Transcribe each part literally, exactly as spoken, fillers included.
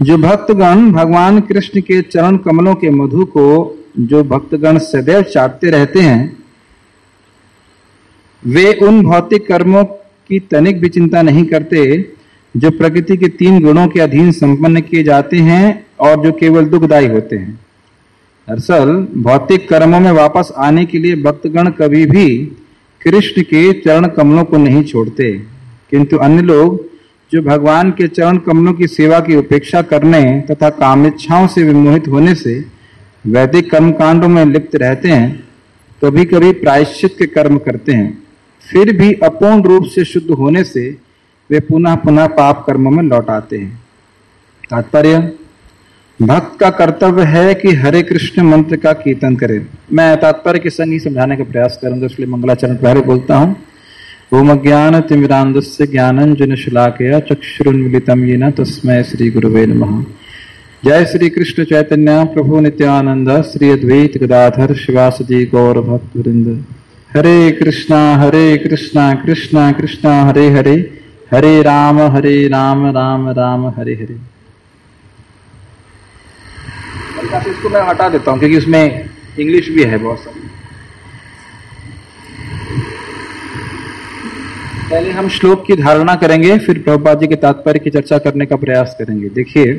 जो भक्तगण भगवान कृष्ण के चरण कमलों के मधु को जो भक्तगण सदैव चाटते रहते हैं, वे उन भौतिक कर्मों की तनिक भी चिंता नहीं करते जो प्रकृति के तीन गुणों के अधीन संपन्न किए जाते हैं और जो केवल दुखदायी होते हैं। दरअसल भौतिक कर्मों में वापस आने के लिए भक्तगण कभी भी कृष्ण के चरण कमलों को नहीं छोड़ते, किंतु अन्य लोग जो भगवान के चरण कमलों की सेवा की उपेक्षा करने तथा कामेच्छाओं से विमोहित होने से वैदिक कर्मकांडों में लिप्त रहते हैं, कभी कभी प्रायश्चित के कर्म करते हैं, फिर भी अपूर्ण रूप से शुद्ध होने से वे पुनः पुनः पाप कर्मों में लौट आते हैं। तात्पर्य, भक्त का कर्तव्य है कि हरे कृष्ण मंत्र का कीर्तन करे। मैं तात्पर्य के संग ही समझाने का प्रयास करूंगा, इसलिए मंगलाचरण पहले बोलता हूँ। ओम ज्ञान तिमिरांधस्य ज्ञानंजन शलाकया चक्षुरुन्मीलितं येन तस्मै श्री गुरुवे नमः। जय श्री कृष्ण चैतन्य प्रभु नित्यानंद श्री अद्वैत गदाधर शिवासदि गौर भक्तवृंद। हरे कृष्णा हरे कृष्णा कृष्णा कृष्णा हरे हरे, हरे राम हरे राम राम राम हरे हरे। इसको मैं हटा देता हूं क्योंकि उसमें इंग्लिश भी है बहुत सारी। पहले हम श्लोक की धारणा करेंगे, फिर प्रभुपाद जी के तात्पर्य की चर्चा करने का प्रयास करेंगे। देखिए,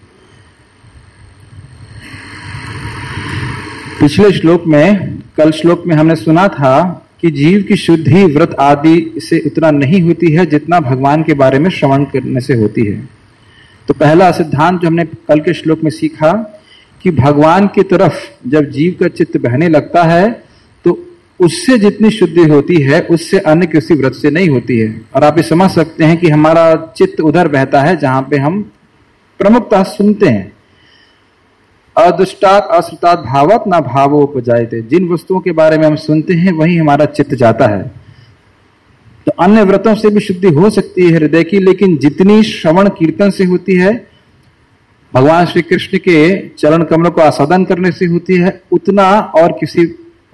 पिछले श्लोक में, कल श्लोक में हमने सुना था कि जीव की शुद्धि व्रत आदि से उतना नहीं होती है जितना भगवान के बारे में श्रवण करने से होती है। तो पहला सिद्धांत जो हमने कल के श्लोक में सीखा कि भगवान की तरफ जब जीव का चित्त बहने लगता है तो उससे जितनी शुद्धि होती है उससे अन्य किसी व्रत से नहीं होती है। और आप ये समझ सकते हैं कि हमारा चित्त उधर बहता है जहां पे हम प्रमुखता सुनते हैं। अदुष्टात अश्रुतात् भावात् न भावो उपजायते, जिन वस्तुओं के बारे में हम सुनते हैं वही हमारा चित्त जाता है। तो अन्य व्रतों से भी शुद्धि हो सकती है हृदय की, लेकिन जितनी श्रवण कीर्तन से होती है, भगवान श्री कृष्ण के चरण कमलों को आस्वादन करने से होती है, उतना और किसी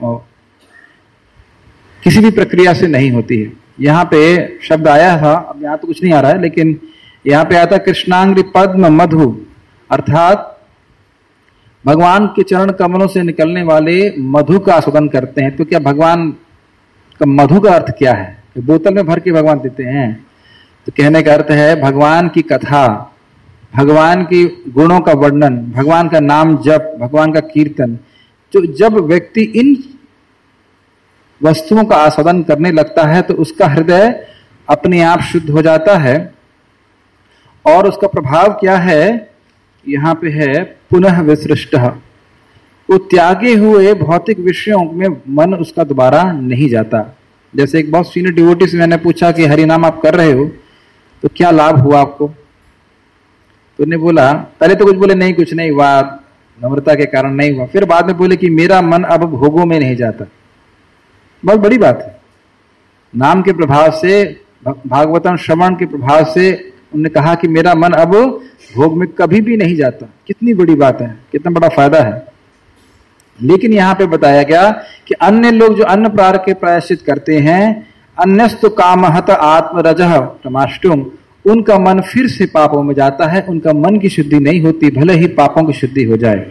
किसी भी प्रक्रिया से नहीं होती है। यहाँ पे शब्द आया था, अब यहाँ तो कुछ नहीं आ रहा है, लेकिन यहाँ पे आता कृष्णांग्रि पद्म मधु, अर्थात भगवान के चरण कमलों से निकलने वाले मधु का आस्वादन करते हैं। तो क्या भगवान का मधु का अर्थ क्या है? बोतल में भर के भगवान देते हैं। तो कहने का अर्थ है भगवान की कथा, भगवान की गुणों का वर्णन, भगवान का नाम जप, भगवान का कीर्तन। जो जब व्यक्ति इन वस्तुओं का आस्वादन करने लगता है तो उसका हृदय अपने आप शुद्ध हो जाता है। और उसका प्रभाव क्या है? यहाँ पे है पुनः विसृष्ट, वो त्यागे हुए भौतिक विषयों में मन उसका दोबारा नहीं जाता। जैसे एक बहुत सीनियर डिवोटी से मैंने पूछा कि हरि नाम आप कर रहे हो तो क्या लाभ हुआ आपको? तो उन्होंने बोला, पहले तो कुछ बोले नहीं कुछ नहीं हुआ, नम्रता के कारण नहीं हुआ। फिर बाद में बोले कि मेरा मन अब भोगों में नहीं जाता। बहुत बड़ी बात है। नाम के प्रभाव से, भागवतम श्रवण के प्रभाव से उन्होंने कहा कि मेरा मन अब भोग में कभी भी नहीं जाता। कितनी बड़ी बात है, कितना बड़ा फायदा है। लेकिन यहाँ पे बताया गया कि अन्य लोग जो अन्य प्रकार के प्रायश्चित करते हैं, अन्यस्तु कामहत आत्मरजः प्रमाष्टुम, उनका मन फिर से पापों में जाता है, उनका मन की शुद्धि नहीं होती, भले ही पापों की शुद्धि हो जाए।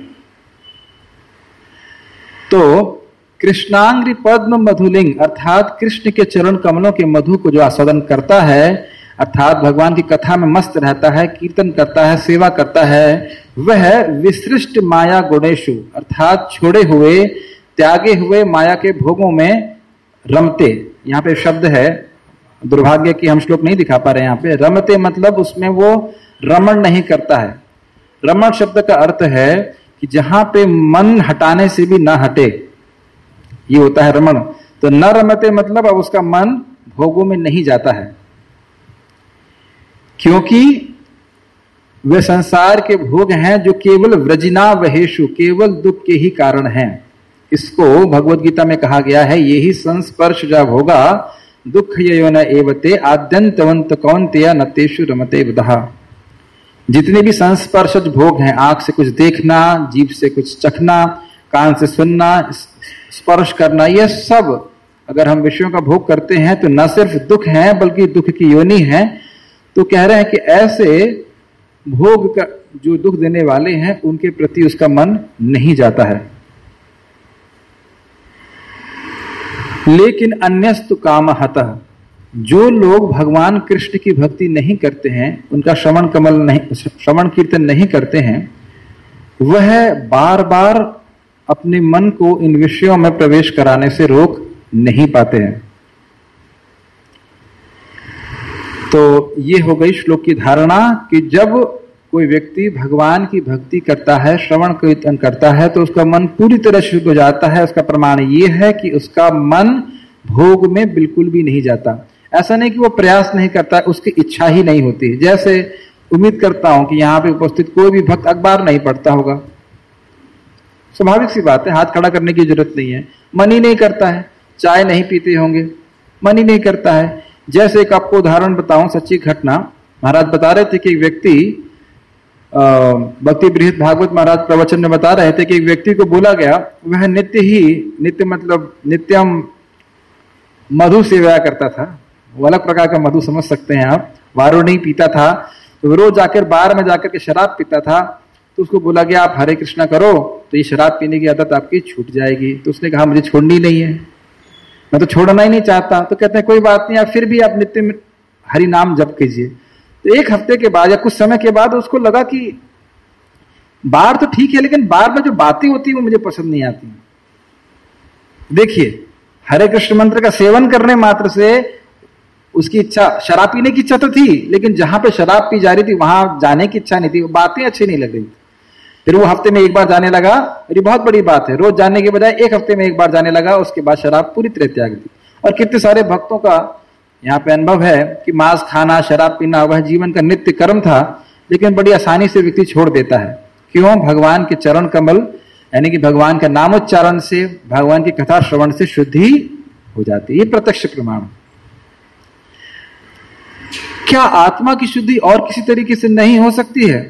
तो कृष्णांग्रि पद्म मधुलिंग, अर्थात कृष्ण के चरण कमलों के मधु को जो आस्वादन करता है, अर्थात भगवान की कथा में मस्त रहता है, कीर्तन करता है, सेवा करता है, वह विसृष्ट माया गुणेशु, अर्थात छोड़े हुए त्यागे हुए माया के भोगों में रमते। यहाँ पे शब्द है, दुर्भाग्य कि हम श्लोक नहीं दिखा पा रहे। यहाँ पे रमते मतलब उसमें वो रमण नहीं करता है। रमण शब्द का अर्थ है कि जहां पे मन हटाने से भी ना हटे, ये होता है रमण। तो न रमते मतलब अब उसका मन भोगों में नहीं जाता है, क्योंकि वे संसार के भोग हैं जो केवल व्रजना वहेशु, केवल दुख के ही कारण हैं। इसको भगवत गीता में कहा गया है, ये ही संस्पर्श जब होगा दुख यो न एवते आद्यंतवंत कौन्तेय नतेषु रमते बुधा। जितने भी संस्पर्शज भोग हैं, आंख से कुछ देखना, जीभ से कुछ चखना, कान से सुनना, स्पर्श करना, यह सब अगर हम विषयों का भोग करते हैं तो न सिर्फ दुख है बल्कि दुख की योनि है। तो कह रहे हैं कि ऐसे भोग का जो दुख देने वाले हैं उनके प्रति उसका मन नहीं जाता है। लेकिन अन्यस्तु कामहतः, जो लोग भगवान कृष्ण की भक्ति नहीं करते हैं, उनका श्रवण कमल नहीं श्रवण कीर्तन नहीं करते हैं, वह बार बार अपने मन को इन विषयों में प्रवेश कराने से रोक नहीं पाते हैं। तो ये हो गई श्लोक की धारणा कि जब कोई व्यक्ति भगवान की भक्ति करता है, श्रवण कीर्तन करता है, तो उसका मन पूरी तरह शुद्ध हो जाता है। उसका प्रमाण ये है कि उसका मन भोग में बिल्कुल भी नहीं जाता। ऐसा नहीं कि वो प्रयास नहीं करता, उसकी इच्छा ही नहीं होती। जैसे उम्मीद करता हूं कि यहाँ पे उपस्थित कोई भी भक्त अखबार नहीं पढ़ता होगा, स्वाभाविक सी बात है, हाथ खड़ा करने की जरूरत नहीं है, मन ही नहीं करता है। चाय नहीं पीते होंगे, मन ही नहीं करता है। जैसे एक आपको उदाहरण बताऊं, सच्ची घटना, महाराज बता रहे थे कि एक व्यक्ति, भक्ति बृहत भागवत महाराज प्रवचन में बता रहे थे कि एक व्यक्ति को बोला गया, वह नित्य ही, नित्य मतलब नित्यम मधु सेवा करता था। वो अलग प्रकार का मधु समझ सकते हैं आप, वारो नहीं पीता था, तो रोज जाकर बार में जाकर के शराब पीता था। तो उसको बोला गया आप हरे कृष्णा करो तो ये शराब पीने की आदत आपकी छूट जाएगी। तो उसने कहा मुझे छोड़नी नहीं है, मैं तो छोड़ना ही नहीं चाहता। तो कहते हैं कोई बात नहीं, आप फिर भी आप नित्य हरि नाम जप कीजिए। तो एक हफ्ते के बाद या कुछ समय के बाद उसको लगा कि बार तो ठीक है, लेकिन बार में जो बातें होती है वो मुझे पसंद नहीं आती। देखिए, हरे कृष्ण मंत्र का सेवन करने मात्र से उसकी इच्छा, शराब पीने की इच्छा तो थी, लेकिन जहां पे शराब पी जा रही थी वहां जाने की इच्छा नहीं थी, बातें अच्छी नहीं लग रही। फिर वो हफ्ते में एक बार जाने लगा, और ये बहुत बड़ी बात है, रोज जाने के बजाय एक हफ्ते में एक बार जाने लगा। उसके बाद शराब पूरी तरह त्याग दी। और कितने सारे भक्तों का यहाँ पे अनुभव है कि मांस खाना, शराब पीना वह जीवन का नित्य कर्म था, लेकिन बड़ी आसानी से व्यक्ति छोड़ देता है। क्यों? भगवान के चरण कमल यानी कि भगवान का नामोच्चारण से, भगवान की कथा श्रवण से शुद्धि हो जाती है। ये प्रत्यक्ष प्रमाण। क्या आत्मा की शुद्धि और किसी तरीके से नहीं हो सकती है?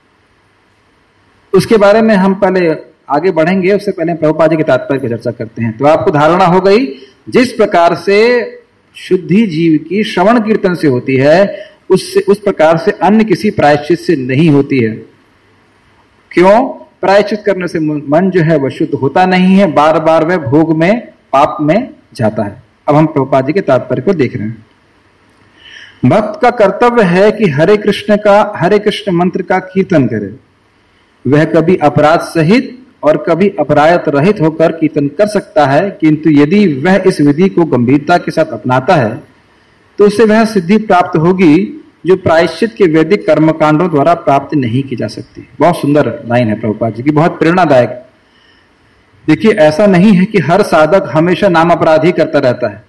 उसके बारे में हम पहले आगे बढ़ेंगे, उससे पहले प्रभुपाद जी के तात्पर्य की चर्चा करते हैं। तो आपको धारणा हो गई, जिस प्रकार से शुद्धि जीव की श्रवण कीर्तन से होती है, उससे उस प्रकार से अन्य किसी प्रायश्चित से नहीं होती है। क्यों? प्रायश्चित करने से मन जो है वह शुद्ध होता नहीं है, बार बार वह भोग में, पाप में जाता है। अब हम प्रभुपाद जी के तात्पर्य को देख रहे हैं। भक्त का कर्तव्य है कि हरे कृष्ण का हरे कृष्ण मंत्र का कीर्तन करे। वह कभी अपराध सहित और कभी अपराध रहित होकर कीर्तन कर सकता है, किंतु यदि वह इस विधि को गंभीरता के साथ अपनाता है तो उससे वह सिद्धि प्राप्त होगी जो प्रायश्चित के वैदिक कर्मकांडों द्वारा प्राप्त नहीं की जा सकती। बहुत सुंदर लाइन है प्रभुपाद जी की, बहुत प्रेरणादायक। देखिए, ऐसा नहीं है कि हर साधक हमेशा नाम अपराध ही करता रहता है।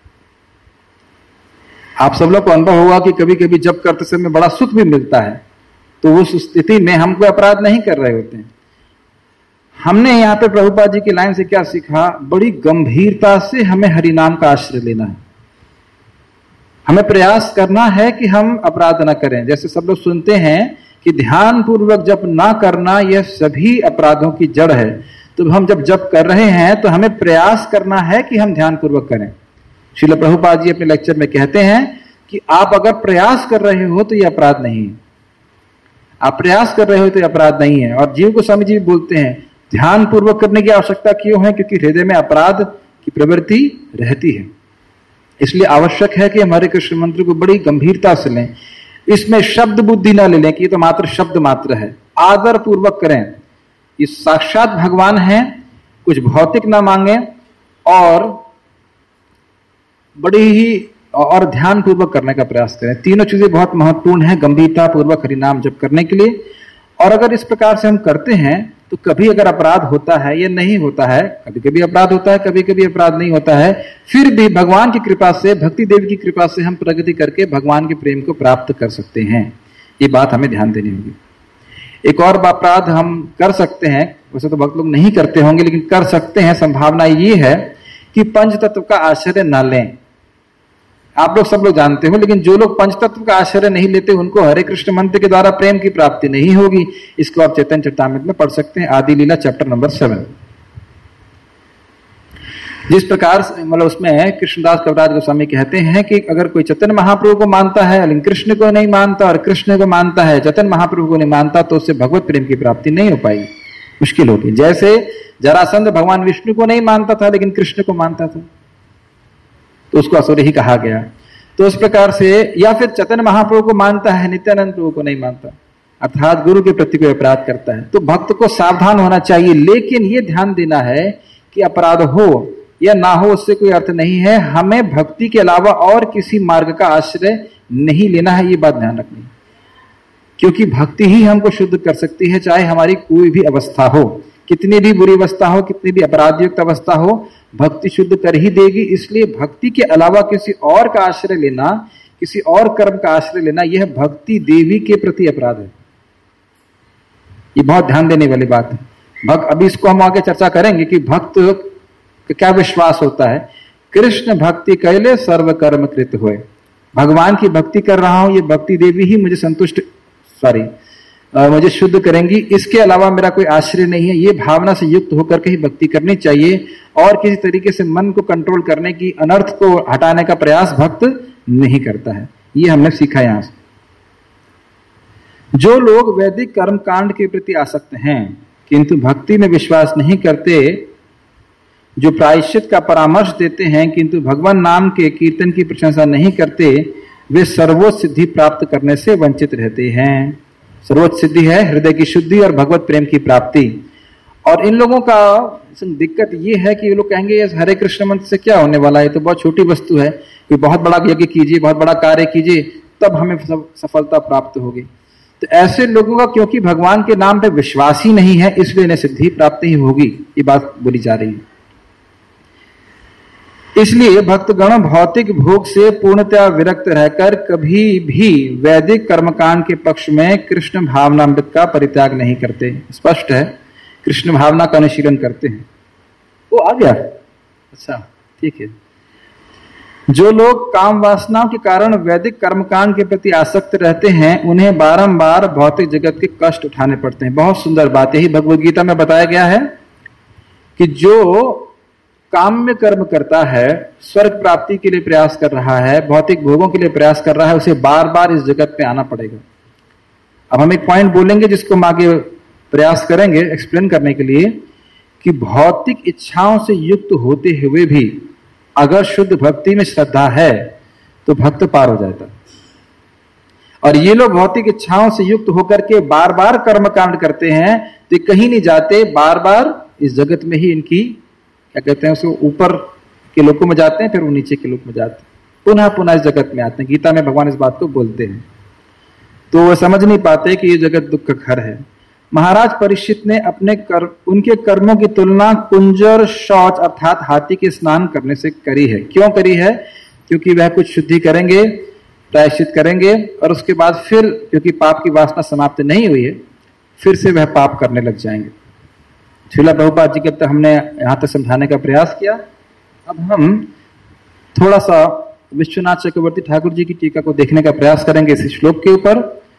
आप सब लोग को अनुभव होगा कि कभी कभी जब करते समय बड़ा सुख भी मिलता है, तो उस स्थिति में हम कोई अपराध नहीं कर रहे होते हैं। हमने यहाँ पे प्रभुपाद जी की लाइन से क्या सीखा? बड़ी गंभीरता से हमें हरि नाम का आश्रय लेना है। हमें प्रयास करना है कि हम अपराध न करें। जैसे सब लोग सुनते हैं कि ध्यान पूर्वक जप ना करना यह सभी अपराधों की जड़ है। तो हम जब जप कर रहे हैं तो हमें प्रयास करना है कि हम ध्यान पूर्वक करें। श्रील प्रभुपाद जी अपने लेक्चर में कहते हैं कि आप अगर प्रयास कर रहे हो तो यह अपराध नहीं है, आप प्रयास कर रहे हो तो यह अपराध नहीं है। और जीव गोस्वामी जी बोलते हैं ध्यान पूर्वक करने की आवश्यकता क्यों है? क्योंकि हृदय में अपराध की प्रवृत्ति रहती है। इसलिए आवश्यक है कि हम हरे कृष्ण मंत्र को बड़ी गंभीरता से लें। इसमें शब्द बुद्धि ना ले लें कि ये तो मात्र शब्द मात्र है, आदर पूर्वक करें। ये साक्षात भगवान है, कुछ भौतिक ना मांगे, और बड़ी ही और ध्यान पूर्वक करने का प्रयास करें। तीनों चीजें बहुत महत्वपूर्ण है गंभीरता पूर्वक हरिनाम जप करने के लिए। और अगर इस प्रकार से हम करते हैं तो कभी अगर अपराध होता है या नहीं होता है, कभी कभी अपराध होता है, कभी कभी अपराध नहीं होता है, फिर भी भगवान की कृपा से, भक्ति देवी की कृपा से हम प्रगति करके भगवान के प्रेम को प्राप्त कर सकते हैं। ये बात हमें ध्यान देनी होगी। एक और अपराध हम कर सकते हैं, वैसे तो भक्त लोग नहीं करते होंगे लेकिन कर सकते हैं, संभावना ये है कि पंच तत्व का आश्रय न लें। आप लोग सब लोग जानते हो, लेकिन जो लोग पंच तत्व का आश्रय नहीं लेते उनको हरे कृष्ण मंत्र के द्वारा प्रेम की प्राप्ति नहीं होगी। इसको आप चैतन्य चरितामृत में पढ़ सकते हैं, आदि लीला चैप्टर नंबर सेवन। जिस प्रकार से मतलब उसमें कृष्णदास कविराज गोस्वामी कहते हैं कि अगर कोई चैतन्य महाप्रभु को मानता है लेकिन कृष्ण को नहीं मानता, और कृष्ण को मानता है चैतन्य महाप्रभु को नहीं मानता, तो उससे भगवत प्रेम की प्राप्ति नहीं हो पाएगी, मुश्किल होगी। जैसे जरासंध भगवान विष्णु को नहीं मानता था लेकिन कृष्ण को मानता था, तो उसको असुर ही कहा गया। तो उस प्रकार से, या फिर चैतन्य महाप्रभु को मानता है, नित्यानंद प्रभु को नहीं मानता, अर्थात गुरु के प्रति कोई अपराध करता है, तो भक्त को सावधान होना चाहिए। लेकिन ये ध्यान देना है कि अपराध हो या ना हो उससे कोई अर्थ नहीं है, हमें भक्ति के अलावा और किसी मार्ग का आश्रय नहीं लेना है, ये बात ध्यान रखनी। क्योंकि भक्ति ही हमको शुद्ध कर सकती है, चाहे हमारी कोई भी अवस्था हो, कितनी भी बुरी अवस्था हो, कितनी भी अपराधयुक्त अवस्था हो, भक्ति शुद्ध कर ही देगी। इसलिए भक्ति के अलावा किसी और का आश्रय लेना, किसी और कर्म का आश्रय लेना, यह भक्ति देवी के प्रति अपराध है। ये बहुत ध्यान देने वाली बात है। भक्त, अभी इसको हम आगे चर्चा करेंगे कि भक्त का क्या विश्वास होता है। कृष्ण भक्ति कैले सर्व कर्म कृत होए, भगवान की भक्ति कर रहा हूं, ये भक्ति देवी ही मुझे संतुष्ट सॉरी मुझे शुद्ध करेंगी, इसके अलावा मेरा कोई आश्रय नहीं है। ये भावना से युक्त होकर के ही भक्ति करनी चाहिए, और किसी तरीके से मन को कंट्रोल करने की, अनर्थ को हटाने का प्रयास भक्त नहीं करता है। ये हमने सीखा यहां से। जो लोग वैदिक कर्म कांड के प्रति आसक्त हैं किंतु भक्ति में विश्वास नहीं करते, जो प्रायश्चित का परामर्श देते हैं किंतु भगवान नाम के कीर्तन की प्रशंसा नहीं करते, वे सर्वोच्च सिद्धि प्राप्त करने से वंचित रहते हैं। सर्वोच्च सिद्धि है हृदय की शुद्धि और भगवत प्रेम की प्राप्ति। और इन लोगों का दिक्कत ये है कि ये लोग कहेंगे हरे कृष्ण मंत्र से क्या होने वाला है, तो बहुत छोटी वस्तु है, कोई बहुत बड़ा यज्ञ कीजिए, बहुत बड़ा कार्य कीजिए, तब हमें सफलता प्राप्त होगी। तो ऐसे लोगों का क्योंकि भगवान के नाम पे विश्वास ही नहीं है, इसलिए इन्हें सिद्धि प्राप्ति ही होगी, ये बात बोली जा रही है। इसलिए भक्तगण भौतिक भोग से पूर्णतया विरक्त रहकर कभी भी वैदिक कर्मकांड के पक्ष में कृष्ण भावनामृत का परित्याग नहीं करते। स्पष्ट है, कृष्ण भावना का अनुशीलन करते हैं। वो आ गया, अच्छा ठीक है। जो लोग काम वासनाओं के कारण वैदिक कर्मकांड के प्रति आसक्त रहते हैं, उन्हें बारंबार भौतिक जगत के कष्ट उठाने पड़ते हैं। बहुत सुंदर बात, यही भगवद गीता में बताया गया है कि जो काम्य कर्म करता है, स्वर्ग प्राप्ति के लिए प्रयास कर रहा है, भौतिक भोगों के लिए प्रयास कर रहा है, उसे बार बार इस जगत पे आना पड़ेगा। अब हम एक पॉइंट बोलेंगे जिसको हम आगे प्रयास करेंगे एक्सप्लेन करने के लिए, कि भौतिक इच्छाओं से युक्त होते हुए भी अगर शुद्ध भक्ति में श्रद्धा है तो भक्त पार हो जाता है। और ये लोग भौतिक इच्छाओं से युक्त होकर के बार बार कर्म कांड करते हैं, तो कहीं नहीं जाते, बार बार इस जगत में ही इनकी क्या कहते हैं उसको, ऊपर के लोकों में जाते हैं, फिर वो नीचे के लोक में जाते हैं, पुनः पुनः इस जगत में आते हैं। गीता में भगवान इस बात को बोलते हैं। तो वो समझ नहीं पाते कि ये जगत दुख का घर है। महाराज परीक्षित ने अपने कर, उनके कर्मों की तुलना कुंजर शौच अर्थात हाथी के स्नान करने से करी है। क्यों करी है? क्योंकि वह कुछ शुद्धि करेंगे, प्रायश्चित करेंगे, और उसके बाद फिर क्योंकि पाप की वासना समाप्त नहीं हुई है, फिर से वह पाप करने लग जाएंगे। श्रीला प्रभुपाद जी के तक हमने यहां तक समझाने का प्रयास किया। अब हम थोड़ा सा विश्वनाथ चक्रवर्ती ठाकुर जी की टीका को देखने का प्रयास करेंगे इस श्लोक के ऊपर।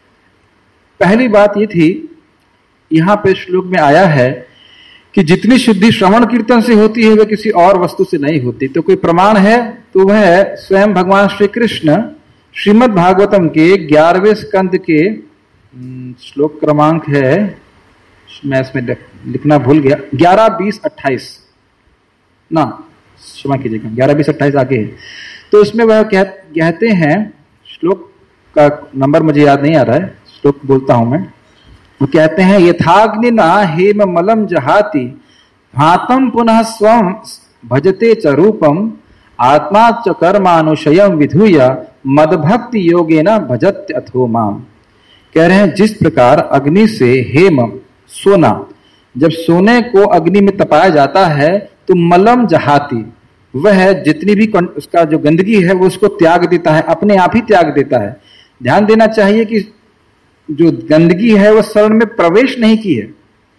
पहली बात ये थी, यहां पे श्लोक में आया है कि जितनी शुद्धि श्रवण कीर्तन से होती है वह किसी और वस्तु से नहीं होती। तो कोई प्रमाण है तो वह स्वयं भगवान श्री कृष्ण श्रीमद् भागवतम के ग्यारहवें स्कंद के श्लोक क्रमांक है, मैं इसमें लिखना भूल गया, ग्यारह बीस अट्ठाईस ना, क्षमा कीजिएगा, ग्यारह बीस अट्ठाईस आगे है। तो इसमें वह कह, कहते हैं, श्लोक का नंबर मुझे याद नहीं आ रहा है, श्लोक बोलता हूं मैं। वो कहते हैं, यथाग्निना हेम मलम जहाति भातम पुनः स्वम भजते च रूपम आत्मा च कर्मानुशयम विधूय मदभक्ति योगेन भजत्य अथो माम। कह रहे हैं, जिस प्रकार अग्नि से हेम सोना, जब सोने को अग्नि में तपाया जाता है तो मलम जहाती, वह जितनी भी उसका जो गंदगी है वो उसको त्याग देता है, अपने आप ही त्याग देता है। ध्यान देना चाहिए कि जो गंदगी है वो शरण में प्रवेश नहीं की है,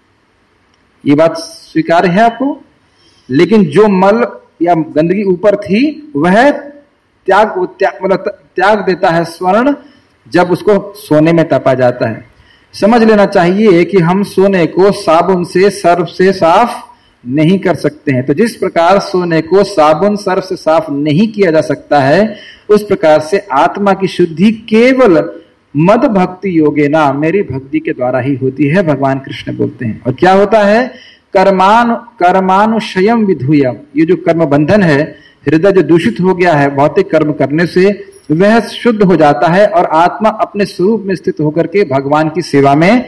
ये बात स्वीकार है आपको, लेकिन जो मल या गंदगी ऊपर थी वह त्याग मतलब त्याग देता है स्वर्ण, जब उसको सोने में तपा जाता है। समझ लेना चाहिए कि हम सोने को साबुन से सर्फ से साफ नहीं कर सकते हैं। तो जिस प्रकार सोने को साबुन सर्फ से साफ नहीं किया जा सकता है, उस प्रकार से आत्मा की शुद्धि केवल मद भक्ति योगेना, मेरी भक्ति के द्वारा ही होती है, भगवान कृष्ण बोलते हैं। और क्या होता है? कर्मानु कर्मानुशयम विधुयम, ये जो कर्म बंधन है, हृदय जो दूषित हो गया है भौतिक कर्म करने से, वह शुद्ध हो जाता है और आत्मा अपने स्वरूप में स्थित होकर के भगवान की सेवा में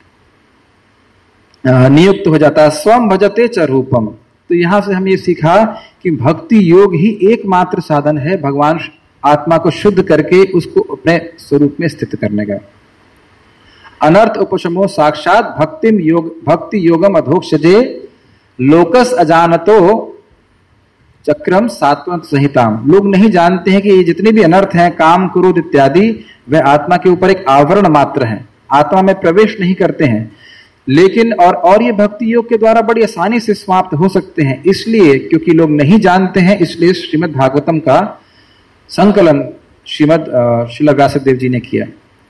नियुक्त हो जाता है। स्वम भजते च रूपम। तो यहां से हम ये सीखा कि भक्ति योग ही एकमात्र साधन है भगवान आत्मा को शुद्ध करके उसको अपने स्वरूप में स्थित करने का। अनर्थ उपशमो साक्षात भक्तिम योग भक्ति योगम अधोक्षजे लोकस अजानतो चक्रम सात्वंत संहिताम। लोग नहीं जानते हैं कि ये जितने भी अनर्थ हैं, काम क्रोध इत्यादि, वह आत्मा के ऊपर एक आवरण मात्र है, आत्मा में प्रवेश नहीं करते हैं। लेकिन और और ये भक्ति योग के द्वारा बड़ी आसानी से समाप्त हो सकते हैं। इसलिए क्योंकि लोग नहीं जानते हैं, इसलिए श्रीमद् भागवतम का संकलन श्रीमद् श्रील व्यासदेव जी ने किया।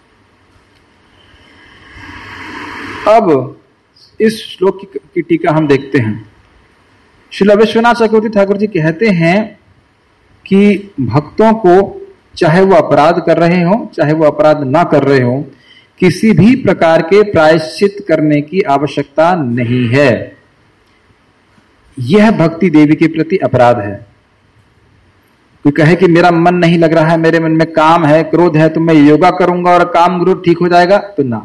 अब इस श्लोक की, की टीका हम देखते हैं। श्रील विश्वनाथ चक्रवर्ती ठाकुर जी कहते हैं कि भक्तों को चाहे वो अपराध कर रहे हो, चाहे वो अपराध ना कर रहे हो, किसी भी प्रकार के प्रायश्चित करने की आवश्यकता नहीं है। यह भक्ति देवी के प्रति अपराध है। कोई कहे कि मेरा मन नहीं लग रहा है, मेरे मन में काम है, क्रोध है, तो मैं योगा करूंगा और काम क्रोध ठीक हो जाएगा, तो ना,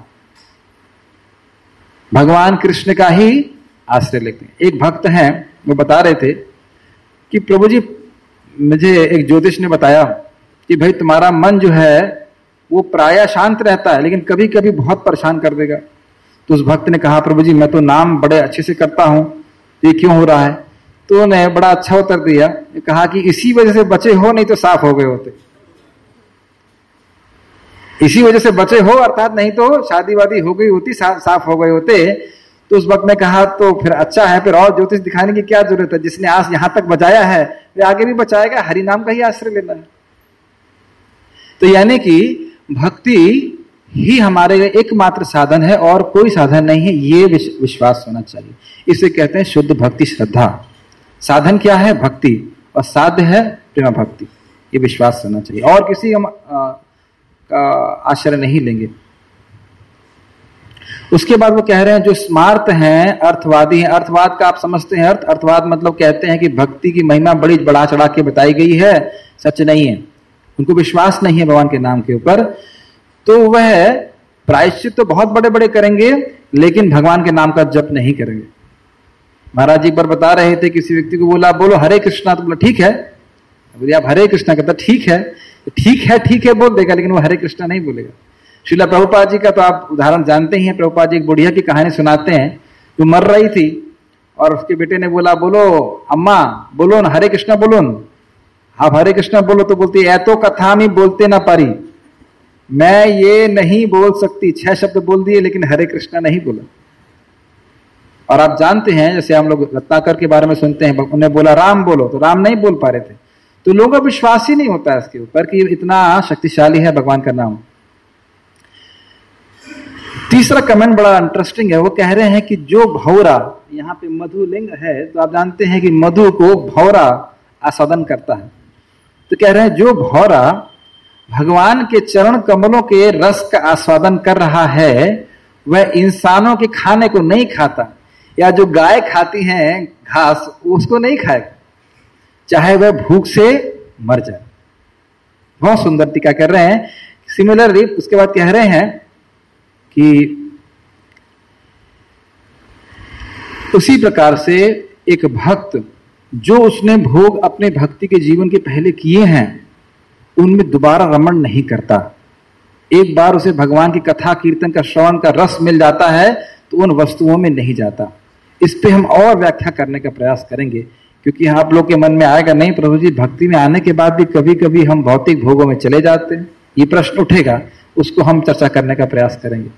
भगवान कृष्ण का ही आश्रय लेते हैं। एक भक्त हैं, वो बता रहे थे कि प्रभु जी, मुझे एक ज्योतिष ने बताया कि भाई तुम्हारा मन जो है वो प्रायः शांत रहता है, लेकिन कभी कभी बहुत परेशान कर देगा। तो उस भक्त ने कहा, प्रभु जी मैं तो नाम बड़े अच्छे से करता हूं, ये क्यों हो रहा है? तो उन्हें बड़ा अच्छा उत्तर दिया, कहा कि इसी वजह से बचे हो, नहीं तो साफ हो गए होते। इसी वजह से बचे हो, अर्थात नहीं तो शादी वादी हो गई होती, सा, साफ हो गए होते। तो उस वक्त ने कहा तो फिर अच्छा है, फिर और ज्योतिष दिखाने की क्या जरूरत है? जिसने आज यहां तक बचाया है वे आगे भी बचाएगा, हरि नाम का ही आश्रय लेना है। तो यानी कि भक्ति ही हमारे लिए एकमात्र साधन है और कोई साधन नहीं है, ये विश्वास होना चाहिए। इसे कहते हैं शुद्ध भक्ति श्रद्धा। साधन क्या है? भक्ति, और साध्य है प्रेम भक्ति। ये विश्वास होना चाहिए, और किसी हम का आश्रय नहीं लेंगे। उसके बाद वो कह रहे हैं जो स्मार्त हैं, अर्थवादी हैं। अर्थवाद का आप समझते हैं अर्थ? अर्थवाद मतलब कहते हैं कि भक्ति की महिमा बड़ी बढ़ा चढ़ा के बताई गई है, सच नहीं है, उनको विश्वास नहीं है भगवान के नाम के ऊपर। तो वह प्रायश्चित तो बहुत बड़े बड़े करेंगे, लेकिन भगवान के नाम का जप नहीं करेंगे। महाराज जी एक बार बता रहे थे, किसी व्यक्ति को बोला बोलो हरे कृष्णा, तो बोला ठीक है। बोले आप हरे कृष्णा कहता, ठीक है ठीक है ठीक है बोल देगा, लेकिन वो हरे कृष्णा नहीं बोलेगा। श्रीला प्रभुपाद जी का तो आप उदाहरण जानते ही हैं। प्रभुपाद जी एक बुढ़िया की कहानी सुनाते हैं, जो मर रही थी और उसके बेटे ने बोला बोलो अम्मा बोलो न हरे कृष्णा बोलो न। आप हरे कृष्णा बोलो, तो बोलती है तो कथा में बोलते ना पारी, मैं ये नहीं बोल सकती। छह शब्द बोल दिए लेकिन हरे कृष्णा नहीं बोला। और आप जानते हैं, जैसे हम लोग रत्नाकर के बारे में सुनते हैं, उन्होंने बोला राम बोलो, तो राम नहीं बोल पा रहे थे। तो लोगों का विश्वास ही नहीं होता है इसके ऊपर कि इतना शक्तिशाली है भगवान का नाम। तीसरा कमेंट बड़ा इंटरेस्टिंग है। वो कह रहे हैं कि जो भौरा, यहाँ पे मधुलिंग है तो आप जानते हैं कि मधु को भौरा आस्वादन करता है। तो कह रहे हैं जो भौरा भगवान के चरण कमलों के रस का आस्वादन कर रहा है, वह इंसानों के खाने को नहीं खाता, या जो गाय खाती हैं घास उसको नहीं खाएगा, चाहे वह भूख से मर जाए। बहुत सुंदर टीका कर रहे हैं। सिमिलरली उसके बाद कह रहे हैं कि उसी प्रकार से एक भक्त जो उसने भोग अपने भक्ति के जीवन के पहले किए हैं, उनमें दोबारा रमण नहीं करता। एक बार उसे भगवान की कथा कीर्तन का श्रवण का रस मिल जाता है तो उन वस्तुओं में नहीं जाता। इस पे हम और व्याख्या करने का प्रयास करेंगे, क्योंकि आप लोग के मन में आएगा नहीं प्रभु जी भक्ति में आने के बाद भी कभी कभी हम भौतिक भोगों में चले जाते हैं, ये प्रश्न उठेगा, उसको हम चर्चा करने का प्रयास करेंगे।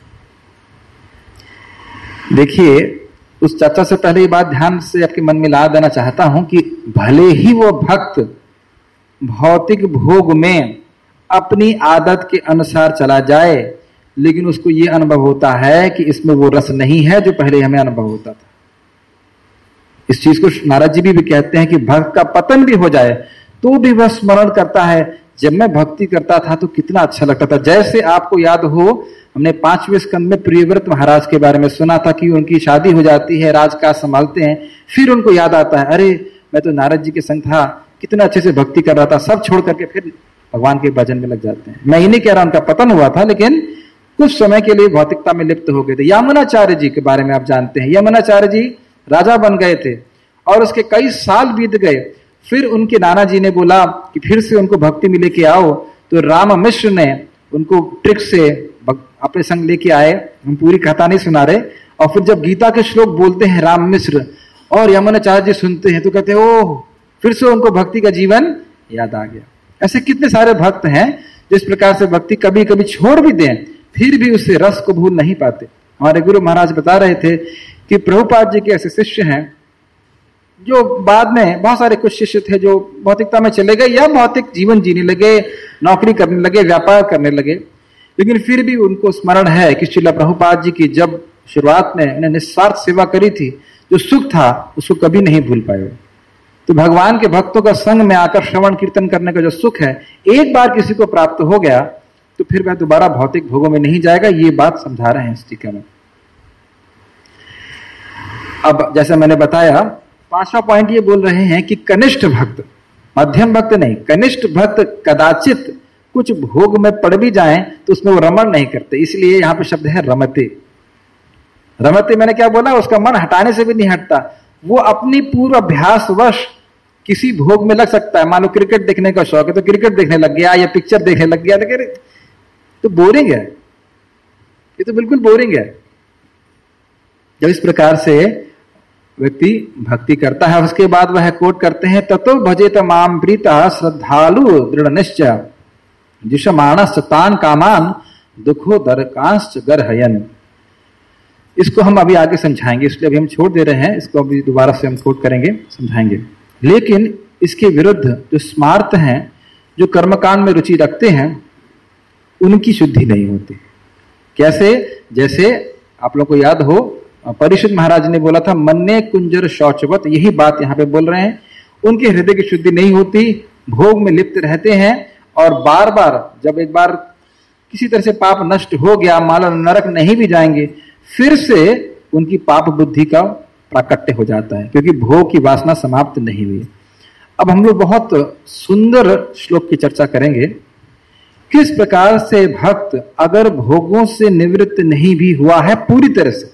देखिए, उस चर्चा से पहले ये बात ध्यान से आपके मन में ला देना चाहता हूं कि भले ही वो भक्त भौतिक भोग में अपनी आदत के अनुसार चला जाए, लेकिन उसको ये अनुभव होता है कि इसमें वो रस नहीं है जो पहले हमें अनुभव होता था। इस चीज को नारद जी भी, भी कहते हैं कि भक्त का पतन भी हो जाए तो भी वह स्मरण करता है, जब मैं भक्ति करता था तो कितना अच्छा लगता था। जैसे आपको याद हो, हमने पांचवें स्कंद में प्रियव्रत महाराज के बारे में सुना था कि उनकी शादी हो जाती है, राजकाज संभालते हैं, फिर उनको याद आता है, अरे मैं तो नारद जी के संग था, कितना अच्छे से भक्ति कर रहा था, सब छोड़ करके फिर भगवान के भजन में लग जाते हैं। मैं ये नहीं कह रहा उनका पतन हुआ था, लेकिन कुछ समय के लिए भौतिकता में लिप्त हो गए थे। यमुनाचार्य जी के बारे में आप जानते हैं, यमुनाचार्य जी राजा बन गए थे और उसके कई साल बीत गए। फिर उनके नाना जी ने बोला कि फिर से उनको भक्ति में लेके आओ, तो राम मिश्र ने उनको ट्रिक से अपने संग लेके आए। हम पूरी कथा नहीं सुना रहे। और फिर जब गीता के श्लोक बोलते हैं राम मिश्र और यमुनाचार्य जी सुनते हैं तो कहते हैं ओह, फिर से उनको भक्ति का जीवन याद आ गया। ऐसे कितने सारे भक्त हैं जिस प्रकार से भक्ति कभी कभी छोड़ भी दें फिर भी उससे रस को भूल नहीं पाते। हमारे गुरु महाराज बता रहे थे कि प्रभुपाद जी के ऐसे शिष्य हैं जो बाद में, बहुत सारे कुछ शिष्य थे जो भौतिकता में चले गए या भौतिक जीवन जीने लगे, नौकरी करने लगे, व्यापार करने लगे, लेकिन फिर भी उनको स्मरण है कि श्रील प्रभुपाद जी की जब शुरुआत में उन्हें निस्वार्थ सेवा करी थी, जो सुख था उसको कभी नहीं भूल पाए। तो भगवान के भक्तों का संग में आकर श्रवण कीर्तन करने का जो सुख है, एक बार किसी को प्राप्त हो गया तो फिर वह दोबारा भौतिक भोगों में नहीं जाएगा। ये बात समझा रहे हैं इस टीका में। अब जैसे मैंने बताया, पांचवा पॉइंट ये बोल रहे हैं कि कनिष्ठ भक्त, मध्यम भक्त नहीं, कनिष्ठ भक्त कदाचित कुछ भोग में पड़ भी जाएं तो उसमें वो रमण नहीं करते, इसलिए यहां पे शब्द है रमते। रमते मैंने क्या बोला, उसका मन हटाने से भी नहीं हटता, वो अपनी पूर्व अभ्यास वश किसी भोग में लग सकता है। मान लो क्रिकेट देखने का शौक है तो क्रिकेट देखने लग गया या पिक्चर देखने लग गया, लेकिन तो बोरिंग है, ये तो बिल्कुल बोरिंग है। जब इस प्रकार से व्यक्ति भक्ति करता है, उसके बाद वह कोट करते हैं, ततो भजेत माम प्रीता श्रद्धालु दृढ़ निश्चय जुषमाणश्च तान कामान दुखो दरकांश्च गरहयन। इसको हम अभी आगे समझाएंगे, इसलिए अभी हम छोड़ दे रहे हैं, इसको अभी दोबारा से हम कोट करेंगे, समझाएंगे। लेकिन इसके विरुद्ध जो स्मार्त हैं, जो कर्मकांड में रुचि रखते हैं, उनकी शुद्धि नहीं होती। कैसे? जैसे आप लोग को याद हो, परिषद महाराज ने बोला था मन्ने कुंजर शौचवत, यही बात यहाँ पे बोल रहे हैं। उनके हृदय की शुद्धि नहीं होती, भोग में लिप्त रहते हैं और बार बार, जब एक बार किसी तरह से पाप नष्ट हो गया, माला नरक नहीं भी जाएंगे, फिर से उनकी पाप बुद्धि का प्राकट्य हो जाता है, क्योंकि भोग की वासना समाप्त नहीं हुई। अब हम लोग बहुत सुंदर श्लोक की चर्चा करेंगे, किस प्रकार से भक्त अगर भोगों से निवृत्त नहीं भी हुआ है, पूरी तरह से